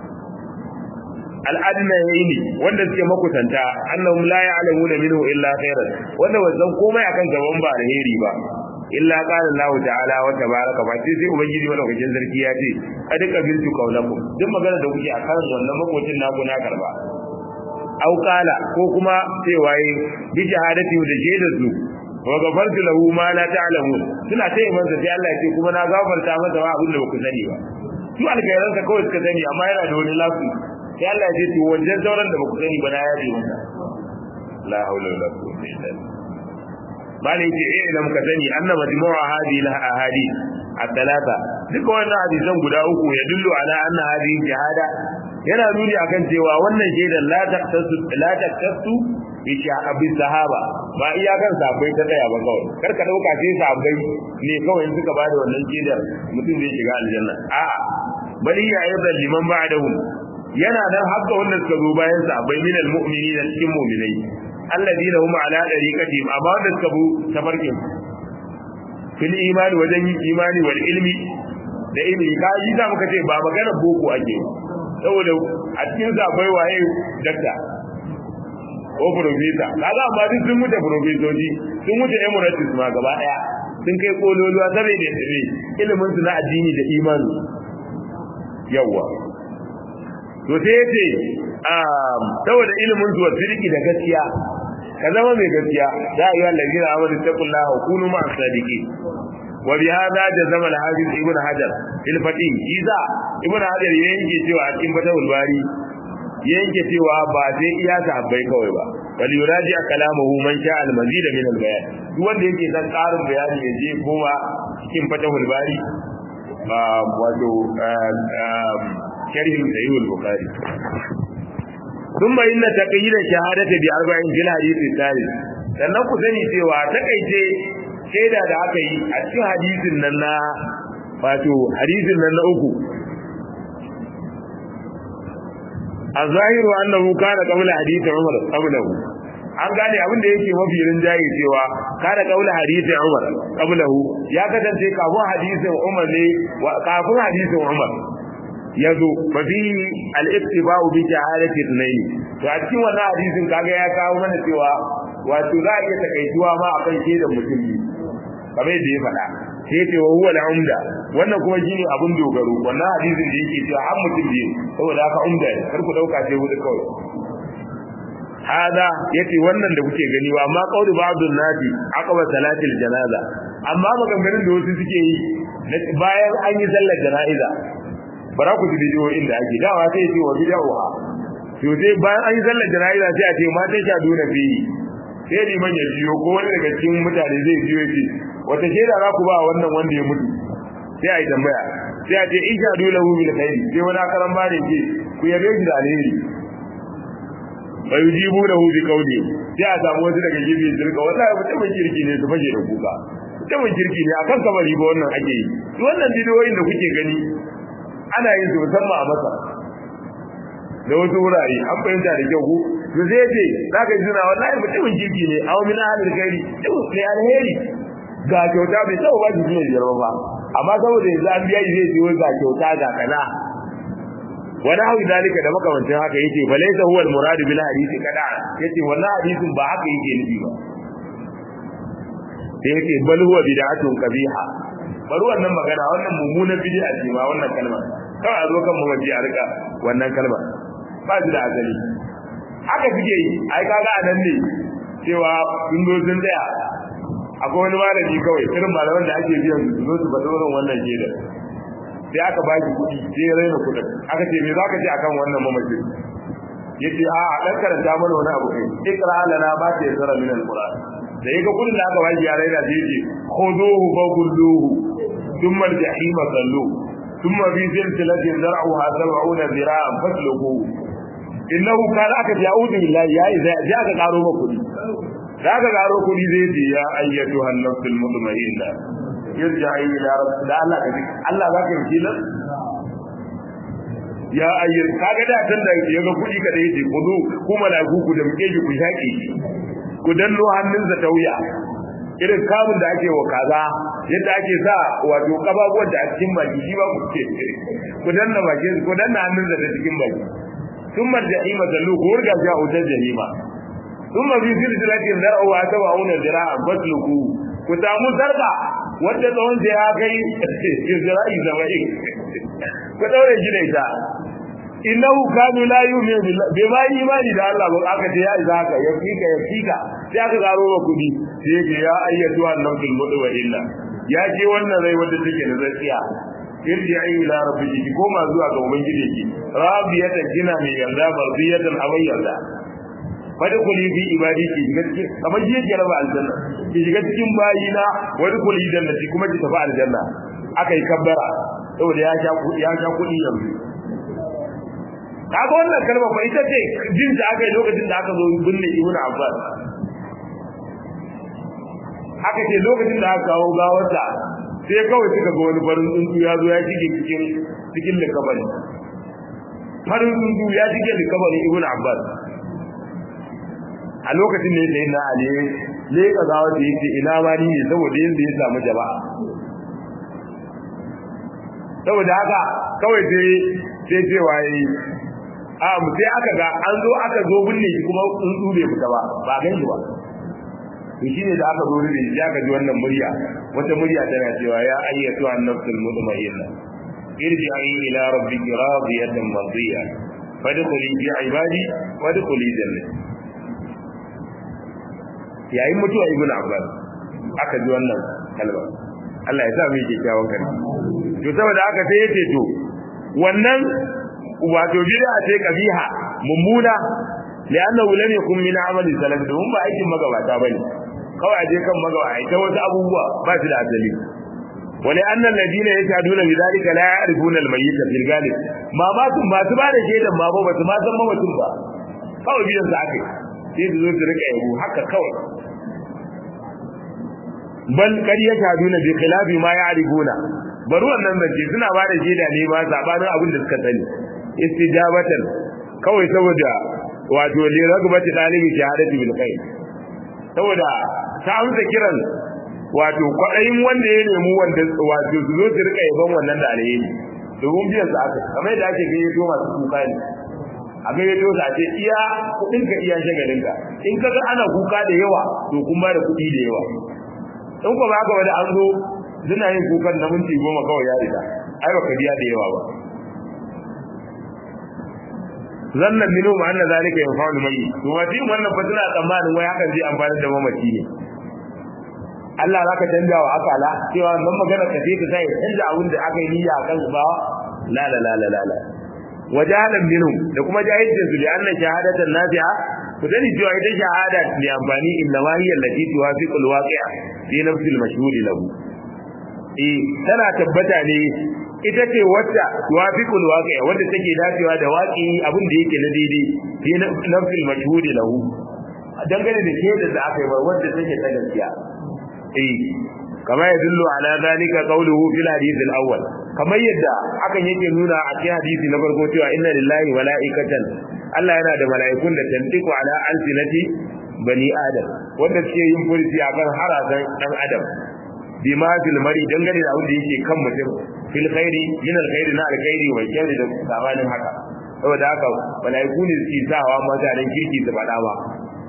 al'adna yayi wanda suke makotanta annahum la ya'lamuna minhu illa khairan wanda wannan komai akan gaban ba alheri ba illa qala Allah ta'ala wa tabaraka fa sai ubangiji madaukakin sarki ya ce adika bintu qaulakum duk magana da kuke akan wannan makotin naku na karba au qala ko kuma sai waye bi shahadati da shaidar su wa gafartu lahu ma la ta'lamun suna ta iman sai Allah ya ce kuma na gafarta masa ba abin da baku sani ba su alkhairan ka kawai suka sani amma yana da wani lafi sai Allah ya ce to wajen sauran da baku sani ba na yaji masa la haula wala quwwata illa billah bani ce da muka sani annama majmu'a hadhihi al-ahadith at-thalatha duka wannan hadisan guda uku ya dullu ala anna hadhihi jihada yana nuni akan cewa wannan shaidan la taktasu bi sahaba ba iyakan sahabbai ta tsaya ba kawai kar ka dauka sai sahabbai ne kawai suka bada wannan shaidar mutum zai shiga aljanna a'a bali ya ayyuka liman ba'dahum yana nan hakka wannan suka zo bayan sahabbai min al-mu'minina cikin mu'minai alladina hum ala dariqatihim amma wanda suka bu tafarkin fil imani wajen yin imani wal ilmi da ilmi kaji da muka ce ba magana boko ake saboda a cikin zabai waye dakta ko professor kaga amma duk sun mutu professoji sun mutu emirates ma gaba daya sun kai kololuwa saboda ne ilimin su na addini da imani yawa to sai yace saboda ilimin zuwa sirki da gaskiya ka zama mai gaskiya ya ayyuhal ladina amanu taqullaha wa kunu ma'as sadiqin wa bi hadha jazama al-hafiz ibn hajar fil fatih iza ibn hajar yake cewa a cikin fatawul bari yake cewa ba sai iya sahabbai kawai ba bal yuraji kalamuhu man sha'a al-mazid min al-bayan duk wanda yake san karin bayani ya je koma cikin fatawul bari wato sharhin sahih al-bukhari ثم إن تقييد الشهادة ب40 في الحديث الثالث sannan ku sani cewa takaice shaida da aka yi a cikin hadisin nan na wato hadisin nan na uku azahiru annahu kana qabla hadith Umar qablahu an gane abin da yake mafi rinjaye cewa kana qabla hadith Umar qablahu ya kasance kafin hadisin Umar ne kafin hadisin Umar yazo fa fi al-ittiba'u bi shahadati ithnayn to a cikin wannan hadisin kaga ya kawo mana cewa wato za a iya takaituwa ma akan shaidar mutum ne kamar yadda ya faɗa sai ce wa huwa al-umda wannan kuma shine abun dogaro wannan hadisin da yake cewa har mutum ne saboda haka umda ne kar ku dauka sai hudu kawai hada yace wannan da kuke gani wa amma qaulu ba'dun nadi aqwa salatil janaza amma maganganun da wasu suke yi bayan an yi sallar jana'iza bara ku ji bidiyo inda ake dawa sai ce wa bid'aha to sai bayan an yi sallar jana'iza sai a ce matan sha dole fi sai liman ya biyo ko wani daga cikin mutane zai biyo shi wata shaida za ku ba wannan wanda ya mutu sai a yi tambaya sai a ce in sha dole hu bil khairi sai wani akaran ba ne ce ku yabe shi da alheri bai yujibu lahu bi qawli sai a samu wasu daga gefe su rika wallahi mutumin kirki ne su fashe da kuka mutumin kirki ne akan kabari ba wannan ake yi wannan bidiyoyin da kuke gani ana yin su musamman a masa da wasu wurare an fahimta da kyau ku to zai ce za ka ji suna wallahi mutumin kirki ne a wani halin gairi ne alheri ga kyauta bai taɓa ba shi ne jarba ba amma saboda yanzu an biya zai ce ga kyauta ga kana wani hau dalika da makamancin haka yake fa laysa huwa al-murad bil hadisi kada yace wannan hadisin ba haka yake nufi ba sai yake bal huwa bid'atun qabiha bari wannan magana wannan mummunan bid'a ce ma wannan kalma kawai a zo kan mamaji a rika wannan kalma ba shi da asali haka suke yi ai kaga anan ne cewa sun zo sun tsaya akwai wani malami kawai irin malaman da ake biyan su zo su faɗi wannan shaidar sai aka ba shi kuɗi sai ya raina kuɗin aka ce me zaka ce akan wannan mamacin yace a dan karanta mana wani abu kai ikra lana ba ta yasara min alquran da yaga kuɗin da aka ba shi ya raina sai yace khuduhu fa gulluhu thumma aljahima sallu thumma fi silsilatin zar'uha 70 zira'an fasluquhu innahu kana aka ya'udu billahi ya iza ja ka karo ma kudi da ka karo kudi zai ce ya ayyatu an-nafsul mutma'inna yarja'i ila rabbil Allah zaka yi kilan ya ayyar kaga da tun da yaga kudi kada yace kudu kuma la ku da muke ku shaki ku danno hannunsa ta wuya irin kamun da ake wa kaza yadda ake sa wato kababuwan da a cikin baki shi ba ku ce ku danna baki ku danna hannunsa ta cikin baki thumma jahima sallu ku wurga ja utar jahima thumma fi silsilatin zar'u wa tabawuna zira'an fasluku ku samu zarba wanda tsawon sai ya kai zira'i 70 ku daure shi da ita innahu kanu la yu'minu billahi bima imani da Allah ba aka ce ya iza ka ya fika sai aka garo wa kudi sai ce ya ayyatu annabul mudwa illa ya ce wannan rai wanda take da zakiya irji'i ila rabbiki ki koma zuwa ga ubangiji ki rabiyatan kina mai yarda bardiyatan abayyada fadkhuli fi ibadiki gaske kamar ji yake raba aljanna ki shiga cikin bayina wadkhuli jannati kuma ki tafi aljanna akai kabbara saboda ya sha kudi yanzu kaga wannan kalma fa ita ce jin da aka yi lokacin da aka zo binne Ibn Abbas aka ce lokacin da aka kawo gawarsa sai kawai suka ga wani farin tsuntsu ya zo ya shige cikin likabari farin tsuntsu ya shige likabarin Ibn Abbas a lokacin ne sai na Ali ne ka gawar da yake ina ma ni ne saboda yanda ya samu jama'a saboda haka kawai sai cewa yi sai aka ga an zo binne shi kuma tsuntsu bai fita ba gan shi ba to shine da aka zo da shi aka ji wannan murya wata murya tana cewa ya ayyatu an-nafsul mutma'inna irji'i ila rabbiki radiyatan mardiya fadkhuli fi ibadi wadkhuli jannati yayin mutuwa Ibn Abbas aka ji wannan kalma Allah ya sa mu yi kyakkyawan kan to saboda haka sai yace to wannan wato bid'a ce kabiha mummuna li'annahu lam yakun min amali salaf dun ba aikin magabata bane kawai aje kan magabata ita wasu abubuwa ba su da asali wala annal ladina yashaduna bidalika la ya'rifuna al-mayyit fil ghalib ma su ba da shaidan ma ba su ma san mamacin ba kawai biyan sa akai sai su zo su rika yabo haka kawai bal kar yashaduna bi khilafi ma ya'rifuna bari wannan zance suna ba da shaida ne ba sabanin abin da suka sani istijabatan kawai saboda wato li ragbati dalibi shahadati bil khair saboda ta amsa kiran wato kwadayin wanda ya nemi wanda wato su zo su rika yaban wannan da alheri domin biyan sa aka kamar yadda ake gayyato masu kuka ne a gayyato sa ce iya kudin ka iya shagalin ka in kaga ana kuka da yawa to kun ba da kudi da yawa in ko ba ka wanda an zo suna yin kukan na minti 10 kawai ya isa ai baka biya da yawa ba zannan minu ma anna zalika yanfa'u mai to wati wannan fa tana tsammanin wai hakan zai amfani da mamaci ne Allah zaka canja wa akala cewa nan magana ka ce ta sai canja abin da aka yi niyya kan ba la la la la la wajahalan minu da kuma jahilcin su da anna shahadatan nafi'a ku dani cewa ita shahada ne amfani inna ma hiya allati tuwafiqul waqi'a fi nafsi al-mashhur lahu tana tabbata ne ita ce wacce tuwafiqul waqi'a wanda take dacewa da waqi abin da yake na daidai fi nafsil mashhudi lahu dangane da shaidar da aka yi wanda take ta gaskiya kama yadullu ala zalika qawluhu fil hadith al-awwal kamar yadda hakan yake nuna a cikin hadisi na farko cewa inna lillahi malaikatan Allah yana da mala'ikun da tantiku ala alsinati bani adam wanda suke yin furci akan harasan dan adam bima fil mari dangane da abin da yake kan mutum fil khairi min al khairi na al khairi wa khairi da sabanin haka saboda haka malaiku ne suke sawa mutanen kirki su fada ba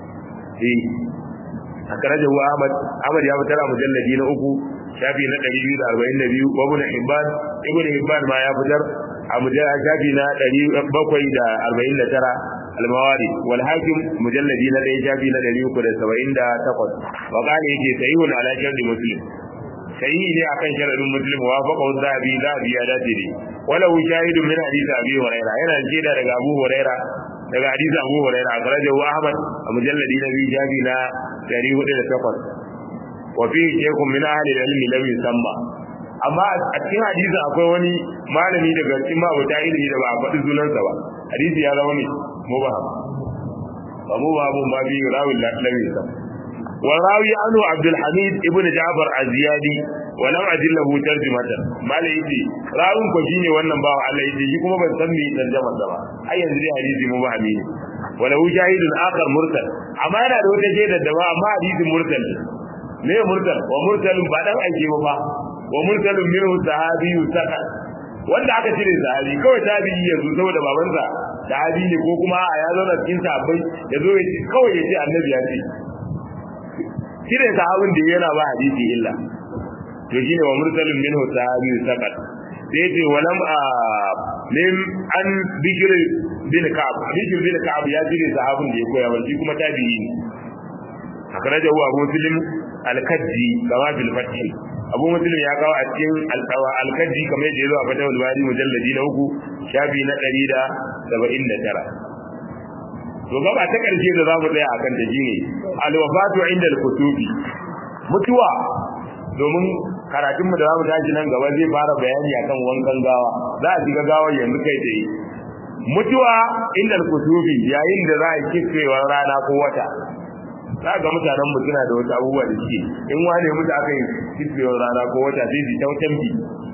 akaraja wa Ahmad ya fitar mujalladi na 3 shafi na 242 wa ibn Hibban ma ya fitar a mujalladi shafi na 749 al-mawari wal hakim mujalladi na 1 shafi na 378 wa qala yake sahihun ala sharri muslim sahihi ne akan sharadin muslim wa faqa zabi ya dace ne wala shahidun min hadisi abi hurairah yana jeda daga abu hurairah daga hadisi abu hurairah akhrajahu ahmad a mujalladi na 2 shafi na 408 wa fi shaykhun min ahli al-ilm lam yusamma amma a cikin hadisin akwai wani malami daga cikin mabota ilimi da ba a faɗi sunansa ba hadisi ya zama ne mubaham ba mubaham ma bi rawil lalisa wa rawi anhu Abdul Hamid ibn Ja'far az-Ziyadi wa lam ajil lahu tarjumatan malai yace rawin ko shine wannan bawo Allah yace shi kuma ban san me tarjumar sa ba ai yanzu dai hadisi mubahami ne wa lahu shahidun akhar mursal amma yana da wata shaidar da ba amma hadisin mursal ne mursal wa mursalun ba dan aike ba wa mursalun minhu sahabiyyu saka wanda aka cire sahabi kawai tabi'i ya zo saboda babansa sahabi ne ko kuma a ya zauna cikin sahabbai ya zo kawai ya ce annabi ya ce cire sahabin da yana ba hadisi illa to shine wa mursalun minhu sahabiyyu saka sai ce walam min an bikr bin ka'ab ya cire sahabin da ya koya wani kuma tabi'i ne akhrajahu Abu Muslim al-Kaddi kama bil Fath Abu Muslim ya kawo a cikin al-Kaddi kamar yadda ya zo a Fatawul Bari mujalladi na 3 shafi na 179 to gaba ta karshe da zamu tsaya akan ta shine al-wafatu inda al-kutubi mutuwa domin karatun mu da zamu tashi nan gaba zai fara bayani akan wankan gawa za a shiga gawar yanzu kai tsaye mutuwa inda al-kutubi yayin da za a kifewa rana ko wata za ga mutanen mu suna da wata abubuwa da suke in wane mutu aka yi kifiyar rana ko wata sai su tautan bi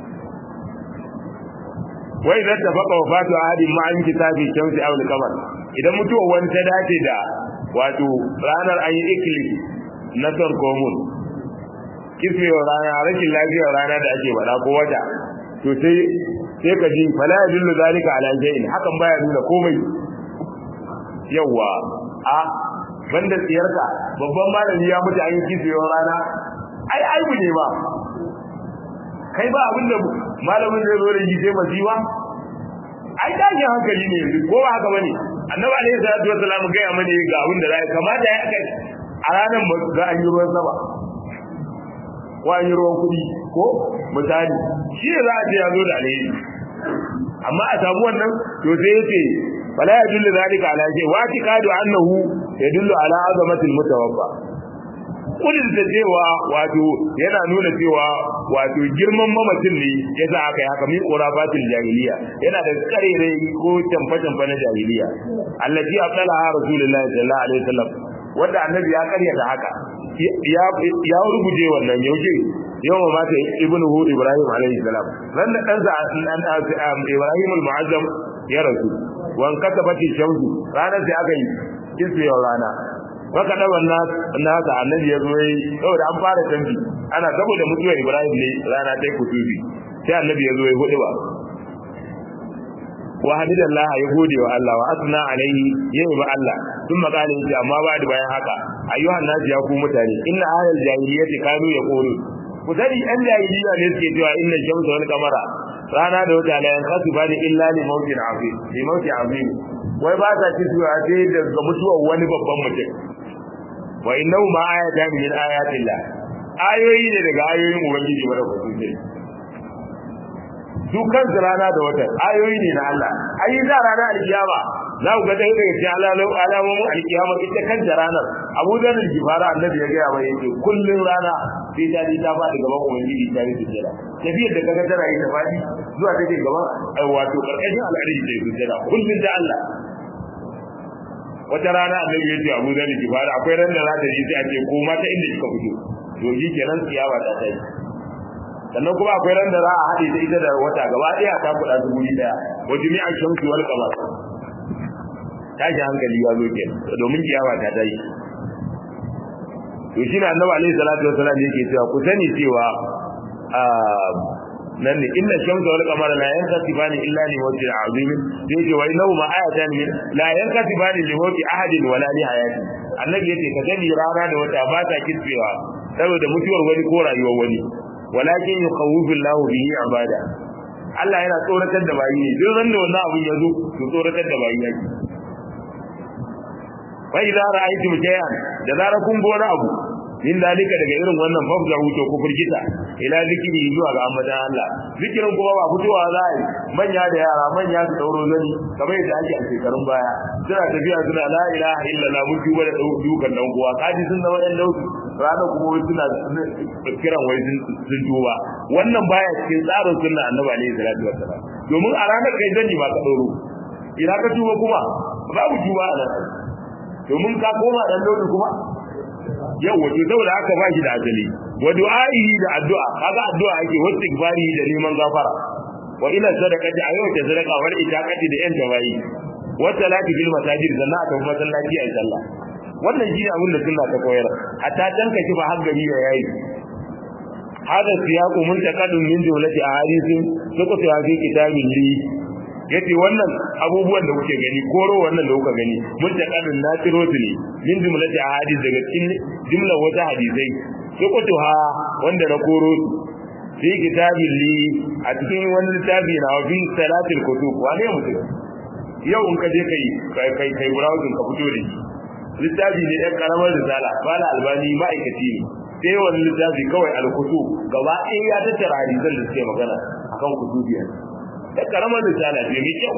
wai idan ta faɗa wa fatu ahadin ma an kitabi shamsi aw al-qamar idan mutuwa wani ta dace da wato ranar an yi ikli na son komun kifiyar rana rashin lafiyar rana da ake faɗa ko wata to sai ka ji fala yadullu zalika ala shay'in hakan baya nuna komai yawa a banda tsiyarka babban malami ya mutu an yi kifiyar rana ai aibu ne ba kai ba abinda malamin zai zo da shi sai masiwa ai tashin hankali ne ko ba haka bane annabi alaihi salatu wasallam ga ya mane ga abin da zai kamata ya kai a ranar za a yi ruwan sama ko an yi ruwan kudi ko misali shi ne za a ce ya zo da alheri amma a samu wannan to sai yace fala yadullu zalika ala shay wa tiqadu annahu yadullu ala azamatil mutawaffa kudin da cewa wato yana nuna cewa wato girman mamacin ne yasa aka yi haka min qurabatil jahiliya yana da karere ko tamfa na jahiliya allati aqalaha rasulullahi sallallahu alaihi wasallam wanda annabi ya karyata haka ya rubuje wannan yaushe yawan mata ibnu hu ibrahim alaihi salam ran da dan ibrahim al-mu'azzam ya rasu wan katabati shamsu ranar sai aka yi kisiyar rana baka da wannan nasa annabi ya zo yi saboda an fara tambi ana saboda mutuwar ibrahim ne rana ta kutubi sai annabi ya zo yi hudu ba wa hamidallah ya gode wa Allah wa asna alaihi yayi ba Allah sun makale yace amma ba da bayan haka ayyuhan nas ya ku mutane inna ahlal jahiliyyati kanu yaqulu ku sani an jahiliya ne suke cewa inna shamsa wal qamara rana da wata la yanqasu bani illa li mawtin azim li mawti azim wai ba ta ci zuwa sai daga mutuwar wani babban mutum wa innahu ma ayatan min ayatillah ayoyi ne daga ayoyin ubangiji mara kusurci su kan rana da wata ayoyi ne na Allah ayi za rana alkiyama za ku ga dai daga cikin alamomin alkiyama ita kan ranar Abu Dharr al-Ghifari annabi ya ga mai yake kullun rana sai ta ji ta fadi gaban ubangiji ta yi sujjada tafiyar da kaga tana yi ta fadi zuwa take gaban wato karkashin al'arshi ta yi sujjada kullun da Allah wata rana annabi ya ce Abu Dharr al-Ghifari akwai ran da za ta ji sai a ce ko mata inda kika fito to shi kenan tsiyawa ta tayi sannan kuma akwai ran da za a haɗe ta ita da wata gaba ɗaya ta kuɗa su guri ɗaya wa jami'a shamsu wal qamar tashi hankali ya zo kenan domin kiyawa ta tayi to shi ne annabi alaihi salatu wasallam yake cewa ku sani cewa nan ne inna shamsa wal qamara la yanqasifani illa li mawti azim yace wa innahu ma ayatan min la yanqasifani li mawti ahadin wala li hayati annabi yace ka gani rana da wata ba ta kitsewa saboda mutuwar wani ko rayuwar wani walakin yukhawifu Allahu bihi ibada Allah yana tsoratar da bayi ne duk ran da wannan abun ya zo to tsoratar da bayi yake fa idza ra'aytum shay'an da zara kun ga wani abu min dalika daga irin wannan fafza huto ku furgita ila zikiri zuwa ga ambaton Allah zikirin kuma ba fitowa za a yi manya da yara manya su dauro zani kamar yadda ake a shekarun baya suna tafiya suna la ilaha illallah mun duba da dukan dan uwa kaji sun zama ɗan dauki ranar kuma wai suna kiran wai sun tuba wannan baya cikin tsarin sunna annabi alaihi salatu wassalam domin a ranar kai zani ba ka dauro ina ka tuba kuma babu tuba a nan domin ka koma dan dauki kuma yau wato saboda haka ba shi da asali wa du'a'i da addu'a kaga addu'a ake wa istighfari da neman gafara wa ila sadaqati ayyuka sadaqa wal itaqati da yan tawayi wa salati bil masajid sannan aka kuma sallaci ayi sallah wannan shi abin da sunna ta koyar hatta tanka shi ba har gari da yayi hada siyaqu muntaqadun min jumlati ahadithin suka fi hadisi kitabin li yace wannan abubuwan da kuke gani koro wannan da kuka gani muntaqadun natirotu ne min jumlati ahadith daga cikin jumla wata hadisai suka ha wanda na koro fi kitabin li a cikin wani littafi na fi salatul kutub wane mutum yau in ka je kai browsing ka fito da shi littafi ne ɗan karamar risala bala albani ma'aikaci ne sai wani littafi kawai al-kutub gaba ɗaya ya tattara hadisan da suke magana akan kutubiyar ɗan karamar risala ce mai kyau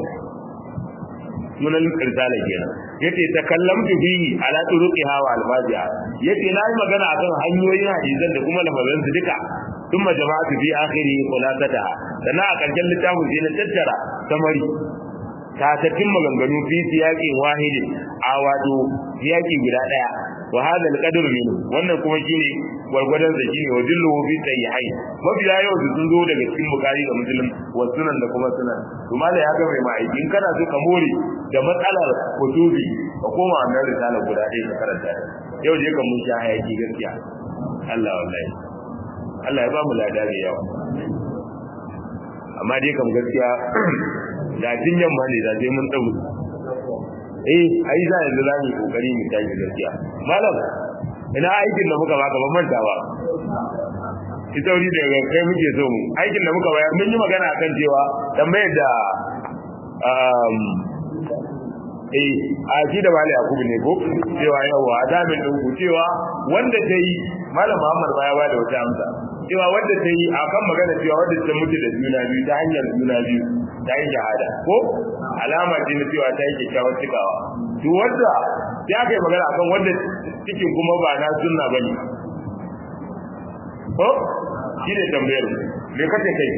sunan risala kenan yace takallamtu bihi ala turuqiha wa alfaziha yace nayi magana akan hanyoyin hadisan da kuma lafazan su duka thumma jama'atu fi akhiri khulasataha sana a karshen littafin sai na tattara samari tatattun maganganu fi siyaqin wahidin a wato siyaqi guda daya wa hada alqadru min wannan kuma shine gurgurdan da shine wajillu fi sahihain mabiya yau sun zo daga cikin bukari da muslim wa sunan da kuma sunan kuma da ya ga mai ma'aikin kana so ka more da matsalar kutubi ka koma wannan risala guda ɗaya ka karanta yau je ka mun sha hayaki gaskiya Allah wallahi Allah ya ba mu lada da yawa amma dai kam gaskiya da jin yamma ne da sai mun tsawo ai za yanzu za mu kokari mu tashi gaskiya malam ina aikin da muka baka ban manta ba ita wuri da kai muke so mu aikin da muka bayar mun yi magana akan cewa tambayar da a shi da mali yakubu ne ko cewa yawa adamin din ku cewa wanda ta yi malam Muhammad ba ya ba da wata amsa cewa wanda ta yi akan magana cewa wanda ta mutu da juna biyu ta hanyar juna biyu ta yi shahada ko alama ce na cewa ta yi kyakkyawar cikawa to wanda ya kai magana akan wanda cikin kuma ba na sunna bane ko shi ne tambayar me kace kai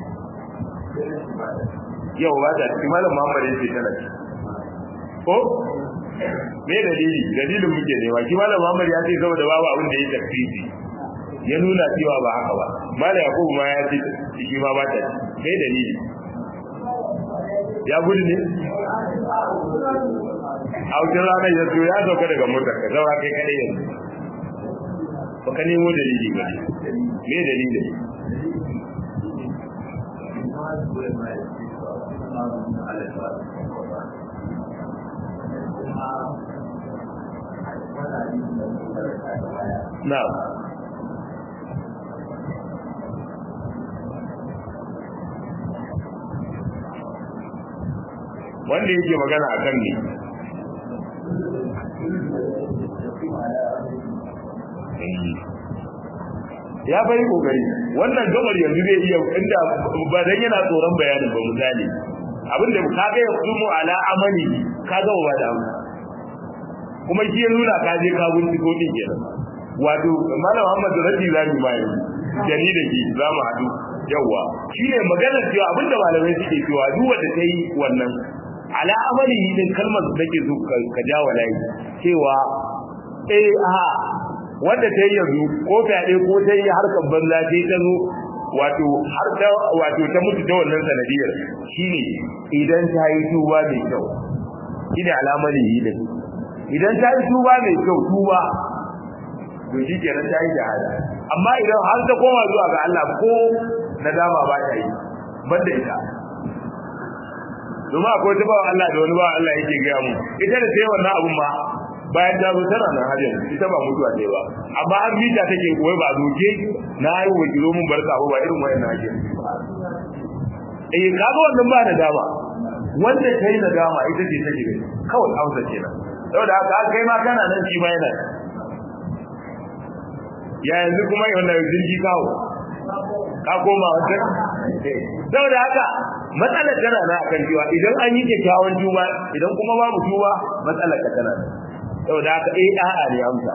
yau ba ta cikin malam Muhammad yake tana ko me dalilin muke ne wa shi malam Muhammad ya ce saboda babu abin da ya tafsiri ya nuna cewa ba haka ba malam Yakubu ma ya ce shi ma ba ta me dalili ya gudu ne a wajen ranar ya zo ya sauka daga motar ka zaura kai kadai yanzu ba ka nemo dalili ba me dalili na wanda yake magana a kan ne ya bari kokari wannan gabar yanzu zai iya inda ba dan yana tsoron bayanin ba misali abinda ka ga ya kumu ala amani ka ga ba da amana kuma shi ya nuna ka je ka binciko din kenan wato malam Muhammad Radi zani mai jani da shi za mu hadu yawa shine maganar cewa abinda malamai suke cewa duk wanda kai wannan ala amali din kalmar da take so ka ja wallahi cewa wanda ta yi yanzu ko fyaɗe ko ta yi harkar banza ce ta zo wato har ta wato ta mutu ta wannan sanadiyar shine idan ta yi tuba mai kyau shine alamari din idan ta yi tuba mai kyau tuba to shi kenan ta yi shahada amma idan har ta koma zuwa ga Allah ko nadama ba ta yi banda ita domin akwai ta bawa Allah da wani bawa Allah yake gaya mu ita da sai wannan abun ma bayan ta zo tana nan hajjin ita ba mutuwa ce ba amma an mita take koyi ba doke na yi wa kilo mun barka ba irin wayan hajjin kaga wannan ba da dama wanda kai da dama ita ce take ne kawai hausa kenan saboda haka kai ma kana nan shi ma yana ya yanzu kuma wannan jirgi kawo ka koma wata saboda haka matsalar tana na akan cewa idan an yi kyakkyawan tuba idan kuma babu tuba matsalar ka tana saboda haka a'a ne amsa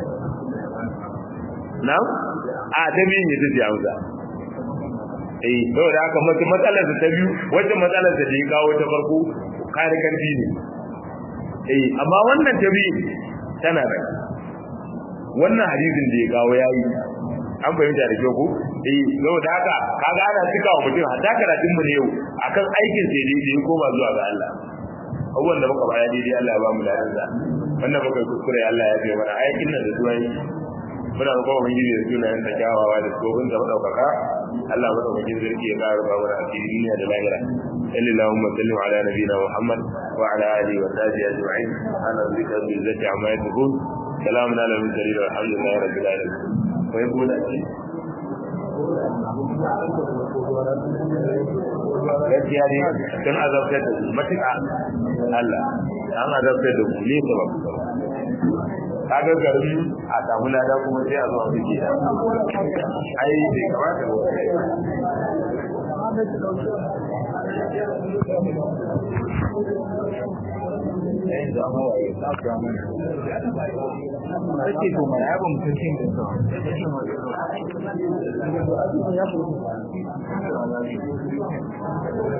na a ta biyu ne ta amsa saboda haka matsalar ta biyu wacce matsalar da ya kawo ta farko kare karfi ne amma wannan ta biyu tana da wannan hadisin da ya kawo yayi an fahimta da kyau ko saboda haka kaga ana cika wa mutum hatta karatun mu ne yau akan aikin sai dai ya koma zuwa ga Allah abubuwan da muka baya daidai Allah ya ba mu lafiya wannan muka kuskure Allah ya biya mana aikin nan da zuwa yi muna ga kowa mun yi da sunayen da kyawawa da tsohon da madaukaka Allah madaukakin sarki ya ƙara ba mana asiri duniya da lahira sallallahu sallim ala nabiyina Muhammad wa ala alihi wa sahbihi ajma'in ana zikra bi zati amma yaqul salamun ala al-mursalin walhamdulillahi rabbil alamin wa yaqul gaskiya ne sun azabtar da su matuƙa Allah an azabtar da su ne sabab kaga garbi a samu lada kuma sai a zo a fike da ai bai kamata ba